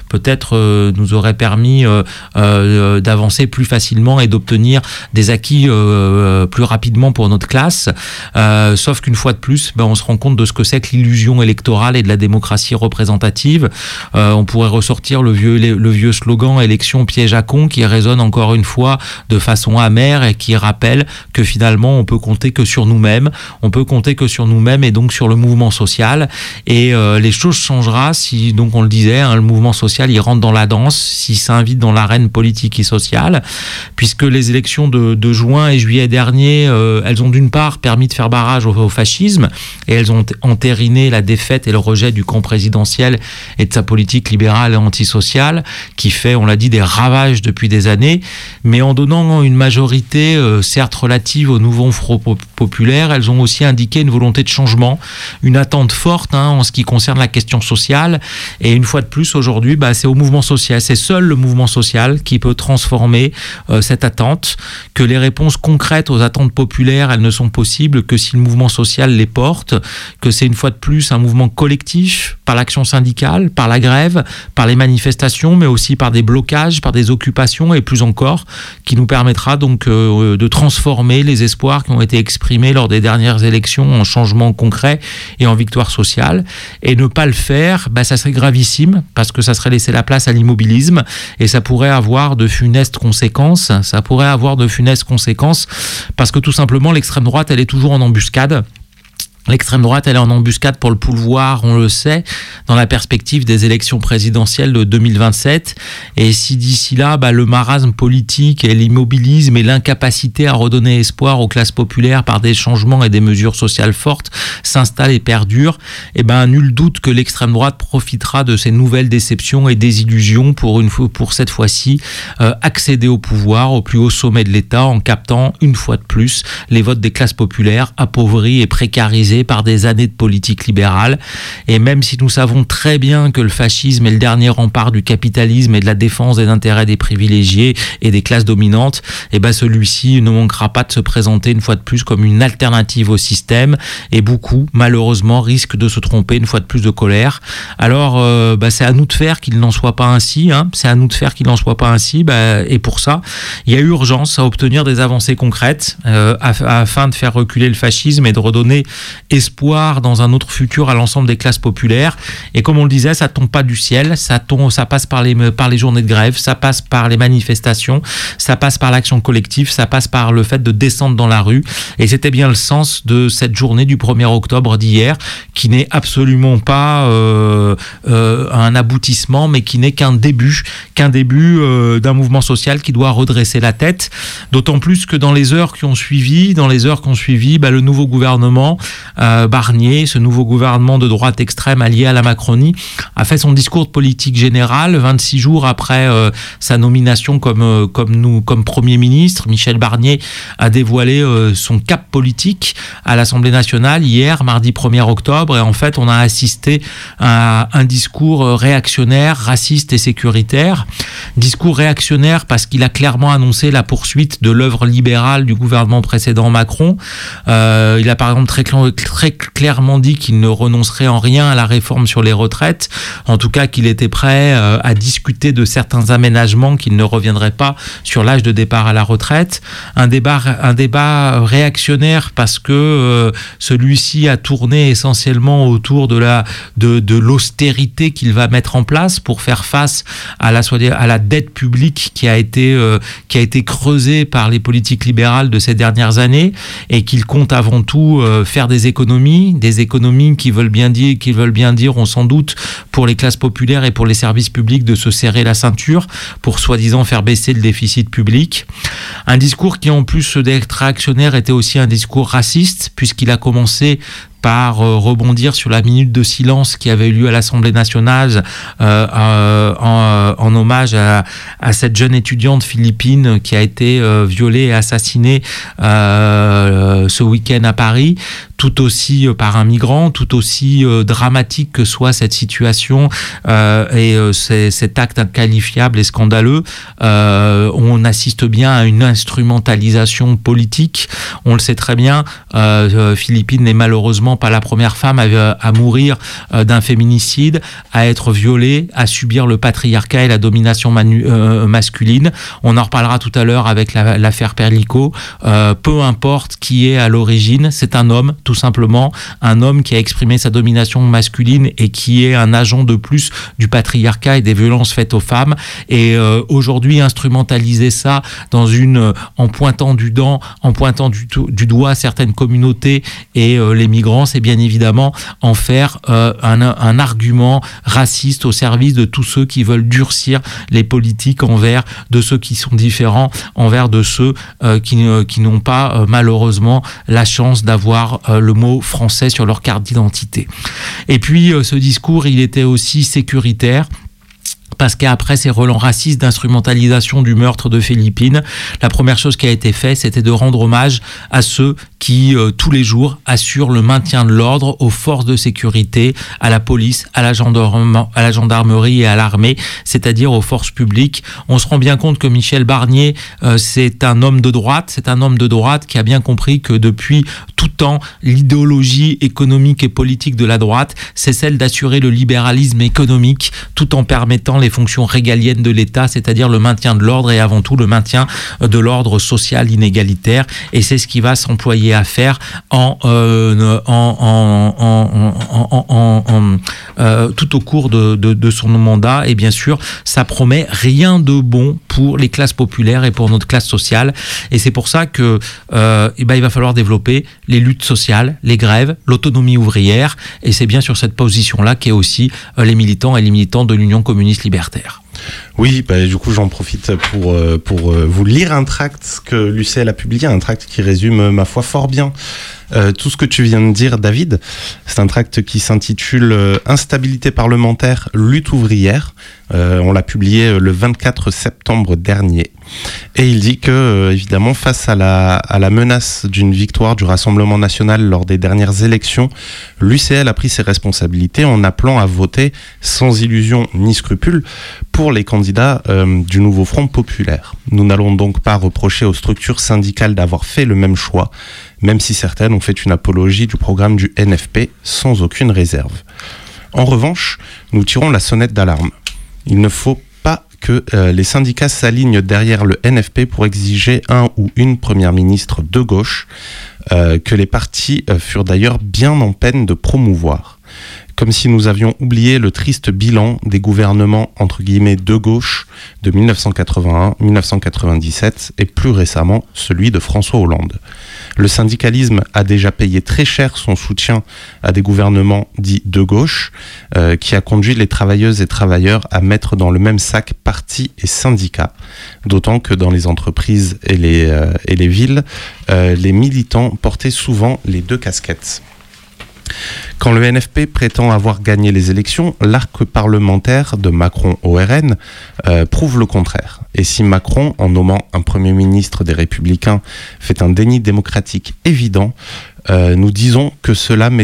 permis d'avancer plus facilement et d'obtenir des acquis plus rapidement pour notre classe. Sauf qu'une fois de plus, on se rend compte de ce que c'est que l'illusion électorale et de la démocratie représentative. On pourrait ressortir le vieux slogan « Élection piège à con » qui résonne encore une fois de façon amère et qui rappelle que finalement on peut compter que sur nous-mêmes. On peut compter que sur nous-mêmes et donc sur le mouvement social. Et les choses changera si, donc on le disait, le mouvement social il rentre dans la danse, s'il s'invite dans l'arène politique et sociale, puisque les élections de juin et juillet dernier, elles ont d'une part permis de faire barrage au fascisme et elles ont entériné la défaite et le rejet du camp présidentiel et de sa politique libérale et antisociale qui fait, on l'a dit, des ravages depuis des années, mais en donnant une majorité certes relative au nouveau Front populaire, elles ont aussi indiqué une volonté de changement, une attente forte en ce qui concerne la question sociale. Et une fois de plus aujourd'hui, c'est au mouvement social, c'est seul le mouvement social qui peut transformer cette attente, que les réponses concrètes aux attentes populaires, elles ne sont possibles que si le mouvement social les porte, que c'est une fois de plus un mouvement collectif par l'action syndicale, par la grève, par les manifestations, mais aussi par des blocages, par des occupations et plus encore, qui nous permettra donc de transformer les espoirs qui ont été exprimés lors des dernières élections en changement concret et en victoire sociale. Et ne pas le faire, ça serait gravissime parce que ça serait laisser la place à l'immobilisme et ça pourrait avoir de funestes conséquences. Parce que tout simplement l'extrême droite elle est toujours en embuscade. L'extrême droite, elle est en embuscade pour le pouvoir, on le sait, dans la perspective des élections présidentielles de 2027. Et si d'ici là, le marasme politique et l'immobilisme et l'incapacité à redonner espoir aux classes populaires par des changements et des mesures sociales fortes s'installent et perdurent, nul doute que l'extrême droite profitera de ces nouvelles déceptions et désillusions pour cette fois-ci accéder au pouvoir, au plus haut sommet de l'État, en captant une fois de plus les votes des classes populaires appauvries et précarisées par des années de politique libérale. Et même si nous savons très bien que le fascisme est le dernier rempart du capitalisme et de la défense des intérêts des privilégiés et des classes dominantes, celui-ci ne manquera pas de se présenter une fois de plus comme une alternative au système et beaucoup, malheureusement, risquent de se tromper une fois de plus de colère. Alors, c'est à nous de faire qu'il n'en soit pas ainsi. Et pour ça, il y a urgence à obtenir des avancées concrètes afin de faire reculer le fascisme et de redonner espoir dans un autre futur à l'ensemble des classes populaires. Et comme on le disait, ça tombe pas du ciel, ça passe par les journées de grève, ça passe par les manifestations, ça passe par l'action collective, ça passe par le fait de descendre dans la rue. Et c'était bien le sens de cette journée du 1er octobre d'hier, qui n'est absolument pas un aboutissement, mais qui n'est qu'un début d'un mouvement social qui doit redresser la tête. D'autant plus que dans les heures qui ont suivi, le nouveau gouvernement Barnier, ce nouveau gouvernement de droite extrême allié à la Macronie, a fait son discours de politique générale 26 jours après sa nomination comme Premier ministre. Michel Barnier a dévoilé son cap politique à l'Assemblée nationale hier, mardi 1er octobre, et en fait on a assisté à un discours réactionnaire, raciste et sécuritaire. Discours réactionnaire parce qu'il a clairement annoncé la poursuite de l'œuvre libérale du gouvernement précédent Macron. Il a par exemple très clairement dit qu'il ne renoncerait en rien à la réforme sur les retraites, en tout cas qu'il était prêt à discuter de certains aménagements, qu'il ne reviendrait pas sur l'âge de départ à la retraite. Un débat réactionnaire parce que celui-ci a tourné essentiellement autour de l'austérité qu'il va mettre en place pour faire face à la dette publique qui a été creusée par les politiques libérales de ces dernières années, et qu'il compte avant tout faire des économies qui veulent bien dire, on s'en doute, pour les classes populaires et pour les services publics, de se serrer la ceinture pour soi-disant faire baisser le déficit public. Un discours qui, en plus d'être réactionnaire, était aussi un discours raciste, puisqu'il a commencé par rebondir sur la minute de silence qui avait eu lieu à l'Assemblée nationale en hommage à cette jeune étudiante philippine qui a été violée et assassinée ce week-end à Paris, tout aussi par un migrant, tout aussi dramatique que soit cette situation et cet acte inqualifiable et scandaleux. On assiste bien à une instrumentalisation politique. On le sait très bien, Philippine n'est malheureusement pas la première femme à mourir d'un féminicide, à être violée, à subir le patriarcat et la domination masculine. On en reparlera tout à l'heure avec l'affaire Perlico. Peu importe qui est à l'origine, c'est un homme, tout simplement, un homme qui a exprimé sa domination masculine et qui est un agent de plus du patriarcat et des violences faites aux femmes. Et aujourd'hui, instrumentaliser ça en pointant du doigt certaines communautés et les migrants, c'est bien évidemment en faire un argument raciste au service de tous ceux qui veulent durcir les politiques envers de ceux qui sont différents, envers de ceux qui n'ont pas malheureusement la chance d'avoir le mot français sur leur carte d'identité. Et puis ce discours, il était aussi sécuritaire, parce qu'après ces relents racistes d'instrumentalisation du meurtre de Philippine, la première chose qui a été faite, c'était de rendre hommage à ceux qui, tous les jours, assurent le maintien de l'ordre aux forces de sécurité, à la police, à la gendarmerie et à l'armée, c'est-à-dire aux forces publiques. On se rend bien compte que Michel Barnier, c'est un homme de droite qui a bien compris que depuis tout temps, l'idéologie économique et politique de la droite, c'est celle d'assurer le libéralisme économique tout en permettant les fonctions régaliennes de l'État, c'est-à-dire le maintien de l'ordre et avant tout le maintien de l'ordre social inégalitaire. Et c'est ce qui va s'employer à faire tout au cours de son mandat. Et bien sûr, ça promet rien de bon pour les classes populaires et pour notre classe sociale. Et c'est pour ça que il va falloir développer les luttes sociales, les grèves, l'autonomie ouvrière. Et c'est bien sur cette position-là qu'est aussi les militants et les militants de l'Union communiste libertaire. Oui, du coup j'en profite pour vous lire un tract que l'UCL a publié, un tract qui résume ma foi fort bien tout ce que tu viens de dire, David. C'est un tract qui s'intitule Instabilité parlementaire, lutte ouvrière. On l'a publié le 24 septembre dernier. Et il dit que, évidemment, face à la menace d'une victoire du Rassemblement national lors des dernières élections, l'UCL a pris ses responsabilités en appelant à voter sans illusion ni scrupule pour les candidats du nouveau Front populaire. Nous n'allons donc pas reprocher aux structures syndicales d'avoir fait le même choix, même si certaines ont fait une apologie du programme du NFP sans aucune réserve. En revanche, nous tirons la sonnette d'alarme. Il ne faut pas que les syndicats s'alignent derrière le NFP pour exiger un ou une première ministre de gauche. que les partis furent d'ailleurs bien en peine de promouvoir. Comme si nous avions oublié le triste bilan des gouvernements entre guillemets de gauche de 1981-1997 et plus récemment celui de François Hollande. Le syndicalisme a déjà payé très cher son soutien à des gouvernements dits de gauche, qui a conduit les travailleuses et travailleurs à mettre dans le même sac partis et syndicats, d'autant que dans les entreprises et les villes, les militants portaient souvent les deux casquettes. Quand le NFP prétend avoir gagné les élections, l'arc parlementaire de Macron au RN prouve le contraire. Et si Macron, en nommant un Premier ministre des Républicains, fait un déni démocratique évident, nous disons que cela met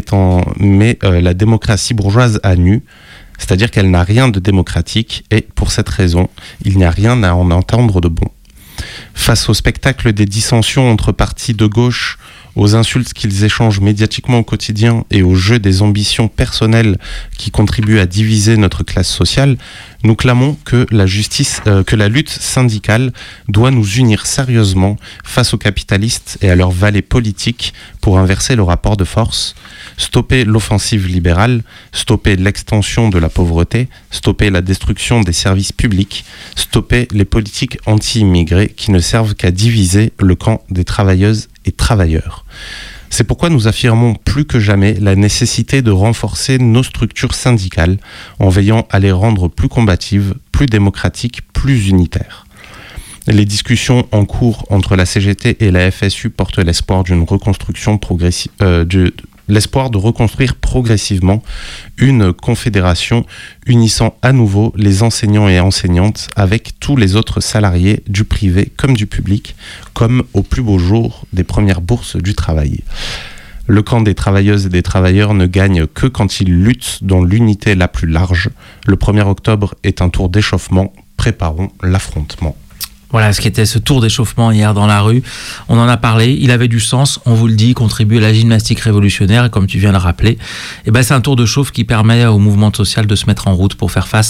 la démocratie bourgeoise à nu, c'est-à-dire qu'elle n'a rien de démocratique et, pour cette raison, il n'y a rien à en entendre de bon. Face au spectacle des dissensions entre partis de gauche, aux insultes qu'ils échangent médiatiquement au quotidien et au jeu des ambitions personnelles qui contribuent à diviser notre classe sociale, nous clamons que la lutte syndicale doit nous unir sérieusement face aux capitalistes et à leurs valets politiques pour inverser le rapport de force, stopper l'offensive libérale, stopper l'extension de la pauvreté, stopper la destruction des services publics, stopper les politiques anti-immigrés qui ne servent qu'à diviser le camp des travailleuses et travailleurs. C'est pourquoi nous affirmons plus que jamais la nécessité de renforcer nos structures syndicales en veillant à les rendre plus combatives, plus démocratiques, plus unitaires. Les discussions en cours entre la CGT et la FSU portent l'espoir d'une reconstruction progressive, l'espoir de reconstruire progressivement une confédération unissant à nouveau les enseignants et enseignantes avec tous les autres salariés du privé comme du public, comme au plus beau jour des premières bourses du travail. Le camp des travailleuses et des travailleurs ne gagne que quand ils luttent dans l'unité la plus large. Le 1er octobre est un tour d'échauffement, préparons l'affrontement. Voilà ce qu'était ce tour d'échauffement hier dans la rue. On en a parlé, il avait du sens, on vous le dit, contribuer à la gymnastique révolutionnaire, et comme tu viens de le rappeler, c'est un tour de chauffe qui permet au mouvement social de se mettre en route pour faire face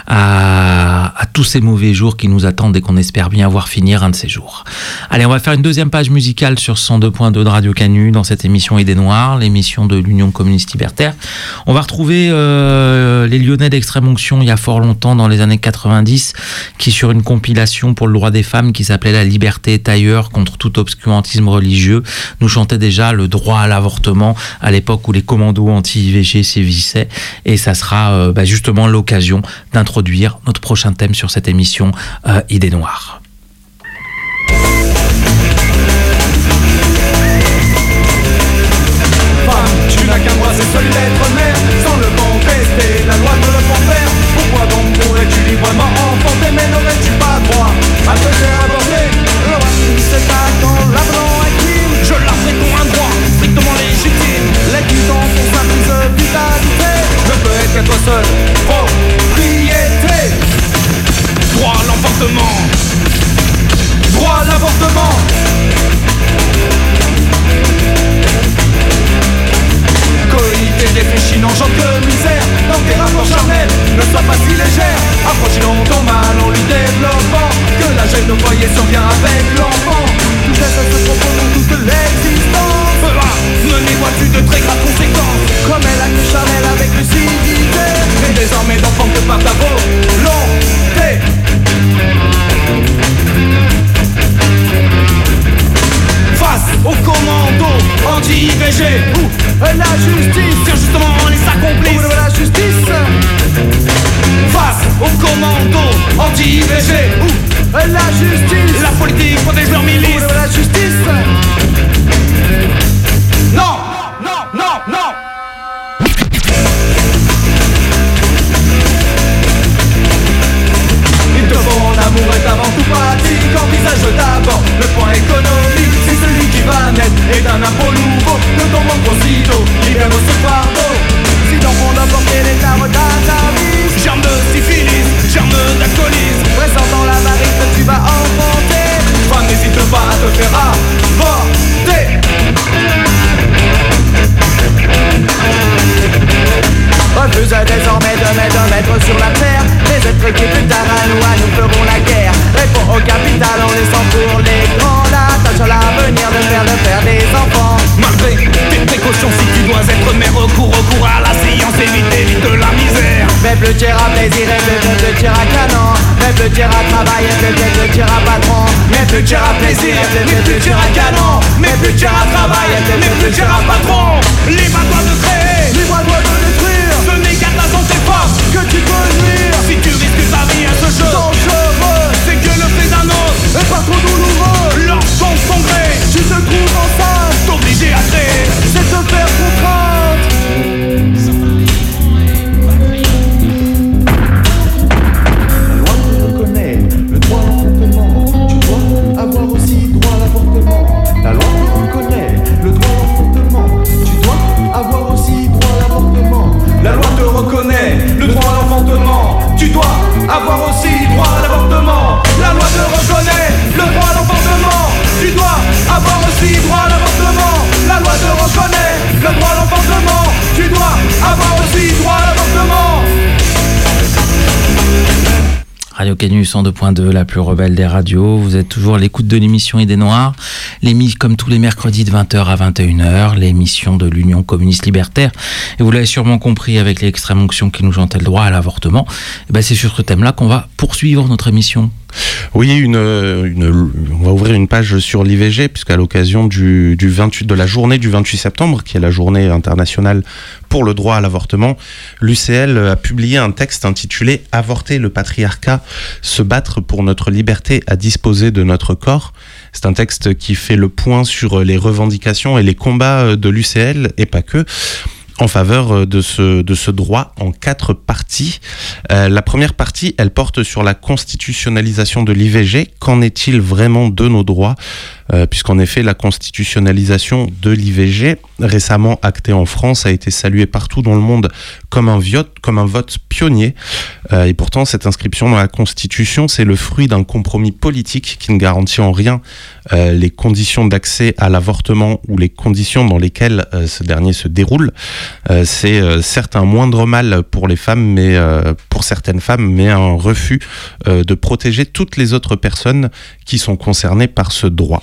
à tous ces mauvais jours qui nous attendent et qu'on espère bien voir finir un de ces jours. Allez, on va faire une deuxième page musicale sur 102.2 de Radio Canu dans cette émission Idées Noires, l'émission de l'Union communiste libertaire. On va retrouver les Lyonnais d'Extrême Onction il y a fort longtemps, dans les années 90, qui sur une compilation pour le droit des femmes qui s'appelait La liberté est ailleurs contre tout obscurantisme religieux, nous chantait déjà le droit à l'avortement à l'époque où les commandos anti-IVG sévissaient, et ça sera justement l'occasion d'introduire notre prochain thème sur cette émission Idées Noires. Tu n'as qu'un droit, c'est celui d'être mère, sans le contester, la loi ne le prend faire. Pourquoi donc pourrais-tu librement enfanter, mais n'aurais-tu pas droit à te faire aborder? Le droit c'est pas quand l'avenant est crime, je l'apprête pour un droit strictement légitime. L'existence pour sa plus vitalité ne peut être qu'à toi seul, propriété. Droit à l'emportement, droit à l'avortement. Coïté, réfléchis, n'engendre que misère. Dans tes rapports charnels, ne sois pas si légère. Approchons ton mal en lui développant que la gêne au foyer survient avec l'enfant. Tout ça se propose dans toute l'existence. Mener vois-tu de très graves conséquences. Comme elle a que charnel avec lucidité. Mais désormais d'enfant que par ta volonté. Face au commando anti-IVG, où la justice tient justement les accomplices. Où la justice. Face au commando anti-IVG, où la justice. La politique protège leurs milices. Où la justice. Non, non, non, non. Il te faut en amour est avant tout pratique. Envisage d'abord le point économique. Si celui qui va naître est un impôt nouveau, ne tombons qu'aussitôt, libère-nous ce fardeau. Si l'enfant doit porter les arbres d'atavisme, germe de syphilis, germe d'alcoolisme, présent dans la varice que tu vas enfanter. Femme, n'hésite pas à te faire travail, mais plus tu iras patron, mais plus tu iras plaisir, mais plus tu iras galant, mais plus tu iras travail, mais plus tu iras patron. Libre à toi de créer, libre à toi de détruire. Ce n'est qu'à ta santé force que tu peux nuire. Si tu risques ta vie à ce jeu dangereux, c'est que le fait d'un autre est pas trop douloureux. Lorsqu'on son gré, tu te trouves enceinte, t'obliger à créer, c'est te faire contrainte. La loi te reconnaît le droit à l'avortement. Tu dois avoir aussi droit à l'avortement. La loi te reconnaît le droit à l'avortement. Tu dois avoir aussi droit à l'avortement. La loi te reconnaît le droit à l'avortement. Tu dois avoir aussi droit à l'avortement. La loi te reconnaît le droit à l'avortement. Tu dois avoir aussi droit à l'avortement. La loi te reconnaît le droit à l'avortement. Tu dois avoir aussi droit à l'avortement. Radio Canu 102.2, la plus rebelle des radios. Vous êtes toujours à l'écoute de l'émission Idées Noires. Comme tous les mercredis de 20h à 21h, l'émission de l'Union communiste libertaire. Et vous l'avez sûrement compris avec l'extrême onction qui nous chantait le droit à l'avortement. Et ben c'est sur ce thème-là qu'on va poursuivre notre émission. Oui, on va ouvrir une page sur l'IVG, puisqu'à l'occasion de la journée du 28 septembre, qui est la journée internationale pour le droit à l'avortement, l'UCL a publié un texte intitulé « Avorter le patriarcat, se battre pour notre liberté à disposer de notre corps ». C'est un texte qui fait le point sur les revendications et les combats de l'UCL, et pas que, en faveur de ce droit en 4 parties. La première partie, elle porte sur la constitutionnalisation de l'IVG. Qu'en est-il vraiment de nos droits ? Puisqu'en effet, la constitutionnalisation de l'IVG, récemment actée en France, a été saluée partout dans le monde comme un vote pionnier. Et pourtant, cette inscription dans la Constitution, c'est le fruit d'un compromis politique qui ne garantit en rien les conditions d'accès à l'avortement ou les conditions dans lesquelles ce dernier se déroule. C'est certes un moindre mal pour les femmes, mais pour certaines femmes, mais un refus de protéger toutes les autres personnes qui sont concernées par ce droit.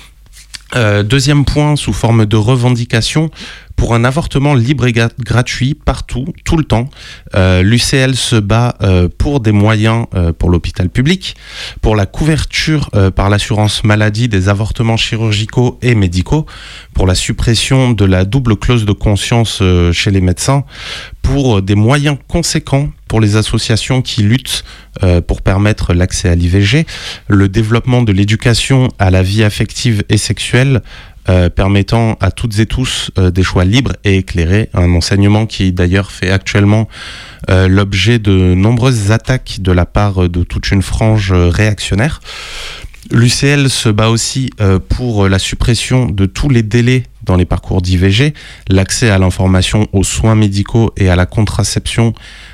Deuxième point, sous forme de revendication, pour un avortement libre et gratuit partout, tout le temps, l'UCL se bat pour des moyens pour l'hôpital public, pour la couverture par l'assurance maladie des avortements chirurgicaux et médicaux, pour la suppression de la double clause de conscience chez les médecins, pour des moyens conséquents pour les associations qui luttent pour permettre l'accès à l'IVG, le développement de l'éducation à la vie affective et sexuelle, permettant à toutes et tous des choix libres et éclairés, un enseignement qui d'ailleurs fait actuellement l'objet de nombreuses attaques de la part de toute une frange réactionnaire. L'UCL se bat aussi pour la suppression de tous les délais dans les parcours d'IVG, l'accès à l'information, aux soins médicaux et à la contraception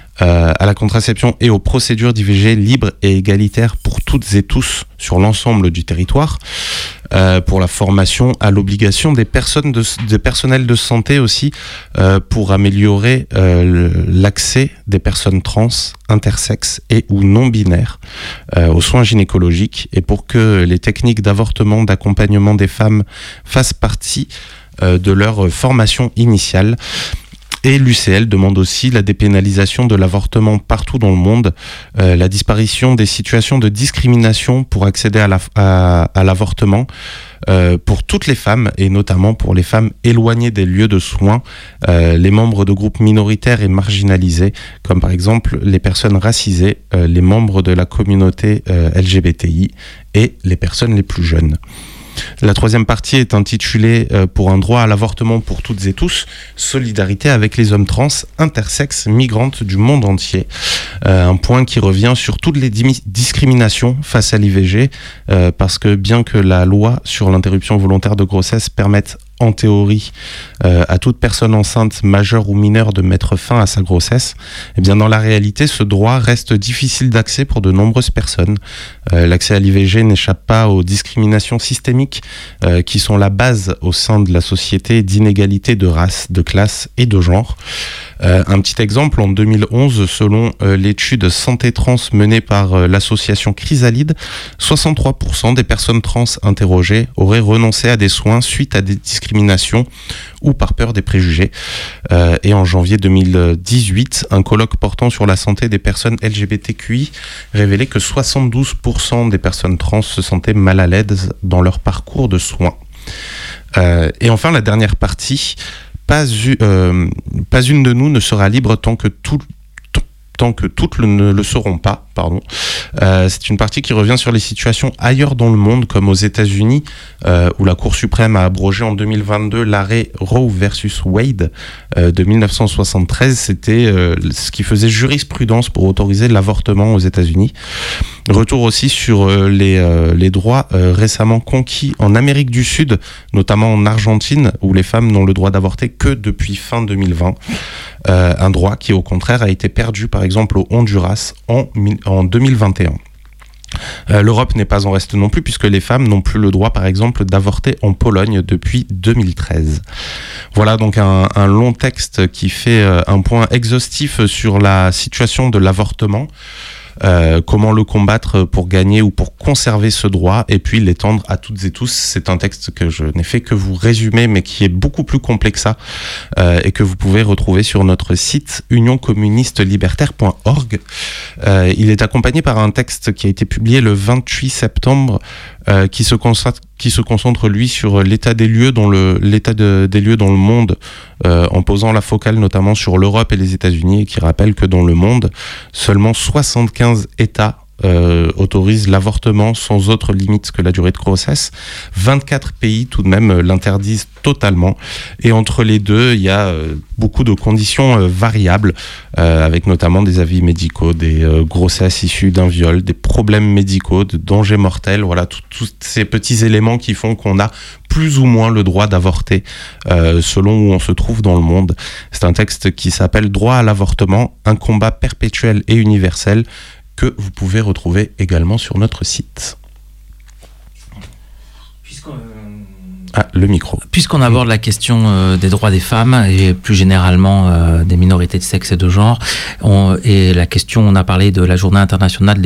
et aux procédures d'IVG libres et égalitaires pour toutes et tous sur l'ensemble du territoire, pour la formation à l'obligation des personnels de santé aussi, pour améliorer l'accès des personnes trans, intersexes et ou non binaires aux soins gynécologiques, et pour que les techniques d'avortement, d'accompagnement des femmes fassent partie de leur formation initiale. Et l'UCL demande aussi la dépénalisation de l'avortement partout dans le monde, la disparition des situations de discrimination pour accéder à l'avortement pour toutes les femmes, et notamment pour les femmes éloignées des lieux de soins, les membres de groupes minoritaires et marginalisés, comme par exemple les personnes racisées, les membres de la communauté LGBTI et les personnes les plus jeunes. La troisième partie est intitulée pour un droit à l'avortement pour toutes et tous, solidarité avec les hommes trans, intersexes, migrantes du monde entier. Un point qui revient sur toutes les discriminations face à l'IVG, parce que bien que la loi sur l'interruption volontaire de grossesse permette en théorie à toute personne enceinte, majeure ou mineure, de mettre fin à sa grossesse, eh bien dans la réalité, ce droit reste difficile d'accès pour de nombreuses personnes. L'accès à l'IVG n'échappe pas aux discriminations systémiques qui sont la base au sein de la société d'inégalités de race, de classe et de genre. Un petit exemple, en 2011, selon l'étude Santé Trans menée par l'association Chrysalide, 63% des personnes trans interrogées auraient renoncé à des soins suite à des discriminations ou par peur des préjugés. Et en janvier 2018, un colloque portant sur la santé des personnes LGBTQI révélait que 72% des personnes trans se sentaient mal à l'aise dans leur parcours de soins. Et enfin, la dernière partie, pas une de nous ne sera libre tant que toutes ne le seront pas. C'est une partie qui revient sur les situations ailleurs dans le monde, comme aux États-Unis, où la Cour suprême a abrogé en 2022 l'arrêt Roe versus Wade de 1973. C'était ce qui faisait jurisprudence pour autoriser l'avortement aux États-Unis. Retour aussi sur les droits récemment conquis en Amérique du Sud, notamment en Argentine, où les femmes n'ont le droit d'avorter que depuis fin 2020. Un droit qui, au contraire, a été perdu, par exemple, au Honduras en 2021. L'Europe n'est pas en reste non plus, puisque les femmes n'ont plus le droit, par exemple, d'avorter en Pologne depuis 2013. Voilà donc un long texte qui fait un point exhaustif sur la situation de l'avortement. Comment le combattre pour gagner ou pour conserver ce droit et puis l'étendre à toutes et tous. C'est un texte que je n'ai fait que vous résumer, mais qui est beaucoup plus complet que ça et que vous pouvez retrouver sur notre site unioncommunistelibertaire.org. Il est accompagné par un texte qui a été publié le 28 septembre qui se concentre lui sur l'état des lieux dans le monde, en posant la focale notamment sur l'Europe et les États-Unis, et qui rappelle que dans le monde, seulement 75 États autorisent l'avortement sans autre limite que la durée de grossesse. 24 pays tout de même l'interdisent totalement, et entre les deux il y a beaucoup de conditions variables, avec notamment des avis médicaux, des grossesses issues d'un viol, des problèmes médicaux, de dangers mortels, voilà, tous ces petits éléments qui font qu'on a plus ou moins le droit d'avorter selon où on se trouve dans le monde. C'est un texte qui s'appelle Droit à l'avortement, un combat perpétuel et universel, que vous pouvez retrouver également sur notre site. Le micro. Puisqu'on aborde la question des droits des femmes et plus généralement des minorités de sexe et de genre, et la question, on a parlé de la journée internationale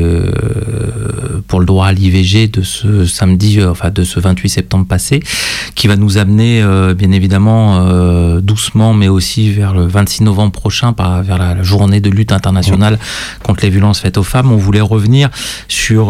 pour le droit à l'IVG de ce samedi, de ce 28 septembre passé, qui va nous amener bien évidemment doucement, mais aussi vers le 26 novembre prochain, vers la journée de lutte internationale contre les violences faites aux femmes. On voulait revenir sur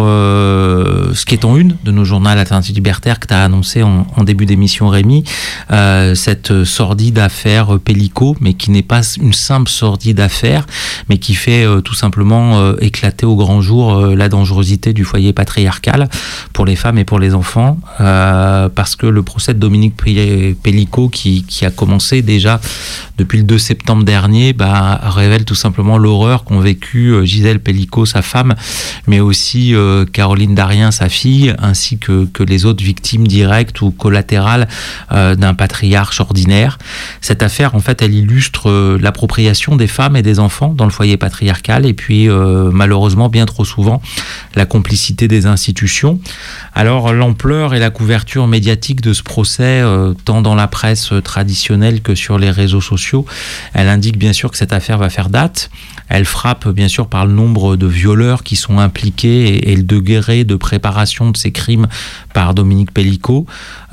ce qui est en une de nos journaux Alternative Libertaire que tu as annoncé en début d'émission, Rémi, cette sordide affaire Pellico, mais qui n'est pas une simple sordide affaire, mais qui fait tout simplement éclater au grand jour la dangerosité du foyer patriarcal pour les femmes et pour les enfants, parce que le procès de Dominique Pellico, qui a commencé déjà depuis le 2 septembre dernier, révèle tout simplement l'horreur qu'ont vécu Gisèle Pellico, sa femme, mais aussi Caroline Darien, sa fille, ainsi que les autres victimes directes ou collatérales d'un patriarche ordinaire. Cette affaire, en fait, elle illustre l'appropriation des femmes et des enfants dans le foyer patriarcal, et puis malheureusement, bien trop souvent, la complicité des institutions. Alors, l'ampleur et la couverture médiatique de ce procès, tant dans la presse traditionnelle que sur les réseaux sociaux, elle indique bien sûr que cette affaire va faire date. Elle frappe bien sûr par le nombre de violeurs qui sont impliqués et le degré de préparation de ces crimes par Dominique Pellico.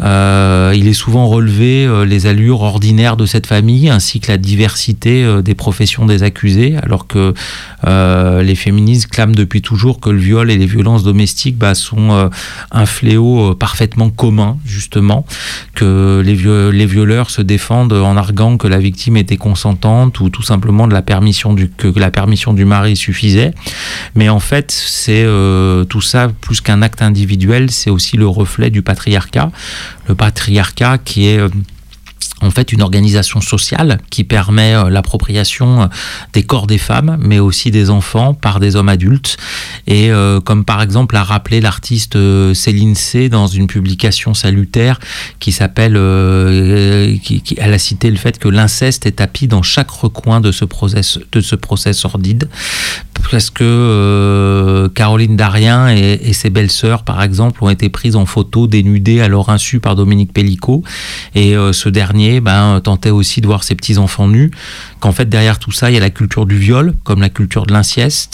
Il est souvent relevé les allures ordinaires de cette famille, ainsi que la diversité des professions des accusés, alors que les féministes clament depuis toujours que le viol et les violences domestiques sont un fléau parfaitement commun, justement, que les violeurs se défendent en arguant que la victime était consentante, ou tout simplement que la permission du mari suffisait. Mais en fait, c'est tout ça, plus qu'un acte individuel, c'est aussi le reflet du patriarcat. Le patriarcat qui est en fait une organisation sociale qui permet l'appropriation des corps des femmes, mais aussi des enfants par des hommes adultes. Et comme par exemple l'a rappelé l'artiste Céline C dans une publication salutaire qui s'appelle, elle a cité le fait que l'inceste est tapis dans chaque recoin de ce procès sordide. Parce que Caroline Darien et ses belles-sœurs, par exemple, ont été prises en photo dénudées à leur insu par Dominique Pellico, et ce dernier dernier tentait aussi de voir ses petits-enfants nus, qu'en fait derrière tout ça il y a la culture du viol comme la culture de l'inceste.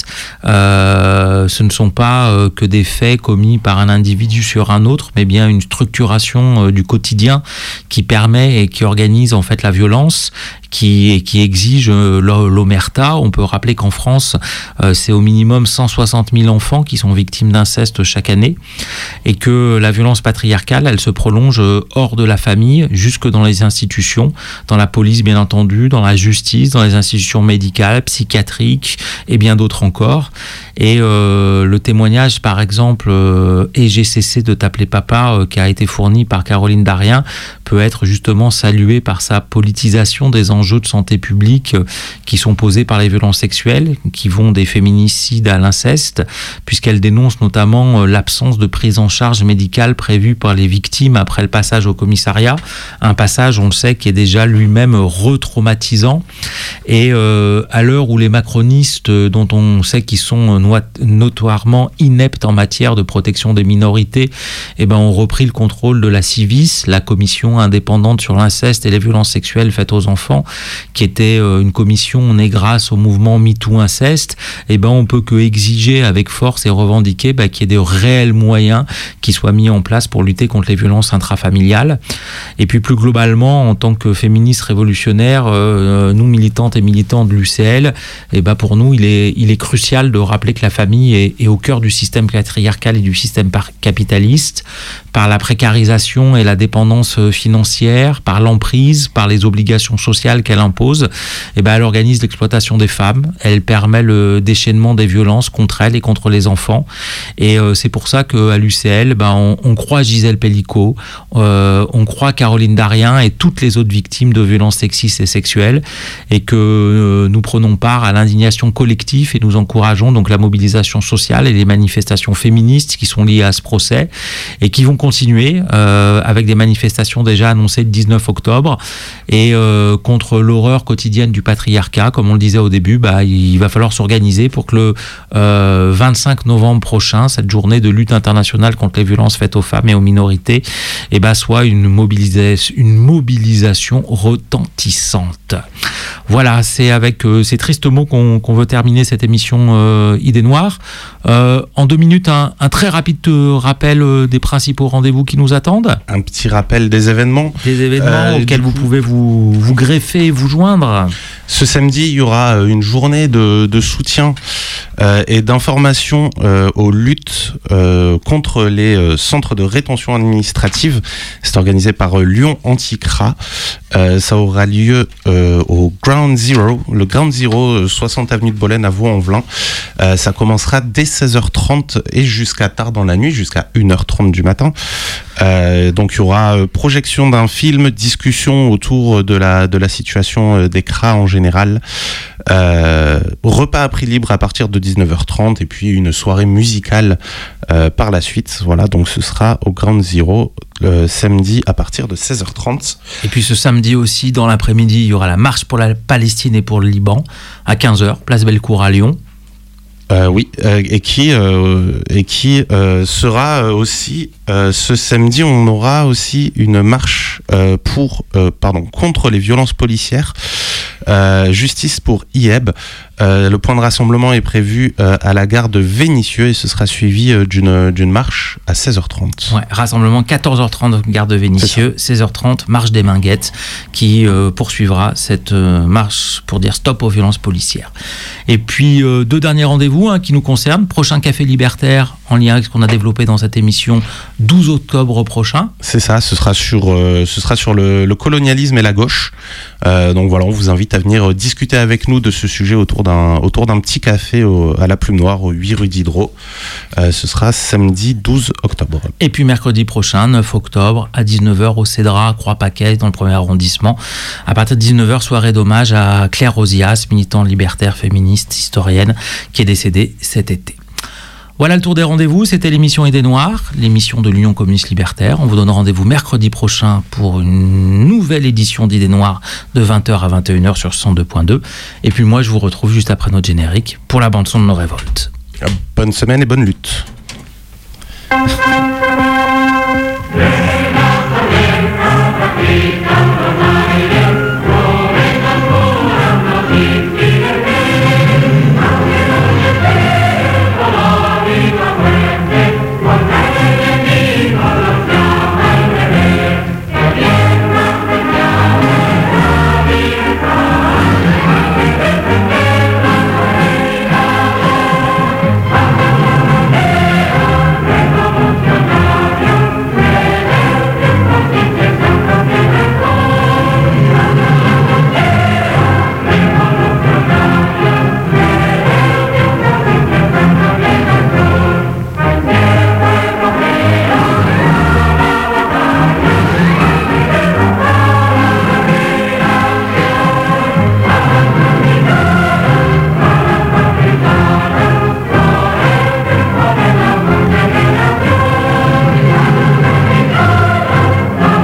Ce ne sont pas que des faits commis par un individu sur un autre, mais bien une structuration du quotidien qui permet et qui organise en fait la violence, qui exige l'omerta. On peut rappeler qu'en France, c'est au minimum 160 000 enfants qui sont victimes d'inceste chaque année, et que la violence patriarcale, elle se prolonge hors de la famille, jusque dans les institutions, dans la police bien entendu, dans la justice, dans les institutions médicales, psychiatriques et bien d'autres encore. Et le témoignage, par exemple, et j'ai cessé de t'appeler papa, qui a été fourni par Caroline Darien, peut être justement salué par sa politisation des enjeux de santé publique qui sont posés par les violences sexuelles, qui vont des féminicides à l'inceste, puisqu'elle dénonce notamment l'absence de prise en charge médicale prévue par les victimes après le passage au commissariat, un passage, on le sait, qui est déjà lui-même retraumatisant. Et à l'heure où les macronistes, dont on sait qu'ils sont notoirement ineptes en matière de protection des minorités, ont repris le contrôle de la CIVIS, la commission indépendante sur l'inceste et les violences sexuelles faites aux enfants, qui était une commission née grâce au mouvement MeToo Inceste, on peut que exiger avec force et revendiquer qu'il y ait de réels moyens qui soient mis en place pour lutter contre les violences intrafamiliales. Et puis plus globalement, en tant que féministes révolutionnaires, nous militantes et militants de l'UCL, pour nous il est crucial de rappeler que la famille est au cœur du système patriarcal et du système capitaliste, par la précarisation et la dépendance financière, par l'emprise, par les obligations sociales qu'elle impose. Elle organise l'exploitation des femmes, elle permet le déchaînement des violences contre elles et contre les enfants. Et c'est pour ça qu'à l'UCL, on croit Gisèle Pellicot, on croit Caroline Darien et toutes les autres victimes de violences sexistes et sexuelles, et que nous prenons part à l'indignation collective et nous encourageons donc la mobilisation sociale et les manifestations féministes qui sont liées à ce procès et qui vont continuer avec des manifestations déjà annoncées le 19 octobre et contre l'horreur quotidienne du patriarcat. Comme on le disait au début, il va falloir s'organiser pour que le 25 novembre prochain, cette journée de lutte internationale contre les violences faites aux femmes et aux minorités, soit une mobilisation retentissante. Voilà, c'est avec ces tristes mots qu'on veut terminer cette émission Idées Noires. En 2 minutes, un très rapide rappel des principaux rendez-vous qui nous attendent. Un petit rappel des événements. Des événements auxquels vous pouvez vous greffer et vous joindre. Ce samedi, il y aura une journée de soutien et d'information aux luttes contre les centres de rétention administrative. C'est organisé par Lyon Anti-CRA. Ça aura lieu au Ground Zero, le Ground Zero, 60 avenue de Bolène à Vaux-en-Velin. Ça commencera dès 16h30 et jusqu'à tard dans la nuit, jusqu'à 1h30 du matin. Donc il y aura projection d'un film, discussion autour de la situation des CRA en général, repas à prix libre à partir de 19h30 et puis une soirée musicale par la suite. Voilà, donc ce sera au Ground Zero samedi à partir de 16h30. Et puis ce samedi aussi, dans l'après-midi, il y aura la marche pour la Palestine et pour le Liban à 15h, place Bellecour à Lyon. Oui, et qui sera aussi ce samedi, on aura aussi une marche contre les violences policières, justice pour IEB. Le point de rassemblement est prévu à la gare de Vénissieux et ce sera suivi d'une marche à 16h30. Ouais, rassemblement 14h30 gare de Vénissieux, 16h30 marche des Minguettes qui poursuivra cette marche pour dire stop aux violences policières. Et puis 2 derniers rendez-vous qui nous concernent. Prochain café libertaire en lien avec ce qu'on a développé dans cette émission, 12 octobre prochain. C'est ça, ce sera sur le colonialisme et la gauche. Donc voilà, on vous invite à venir discuter avec nous de ce sujet autour d'un petit café à la Plume Noire, au 8 rue Diderot. Ce sera samedi 12 octobre. Et puis mercredi prochain, 9 octobre, à 19h au Cédra, Croix-Paquet, dans le 1er arrondissement. À partir de 19h, soirée d'hommage à Claire Rosias, militante libertaire, féministe, historienne, qui est décédée cet été. Voilà le tour des rendez-vous, c'était l'émission Idées Noires, l'émission de l'Union communiste libertaire. On vous donne rendez-vous mercredi prochain pour une nouvelle édition d'Idées Noires de 20h à 21h sur 102.2. Et puis moi, je vous retrouve juste après notre générique pour la bande-son de nos révoltes. Bonne semaine et bonne lutte.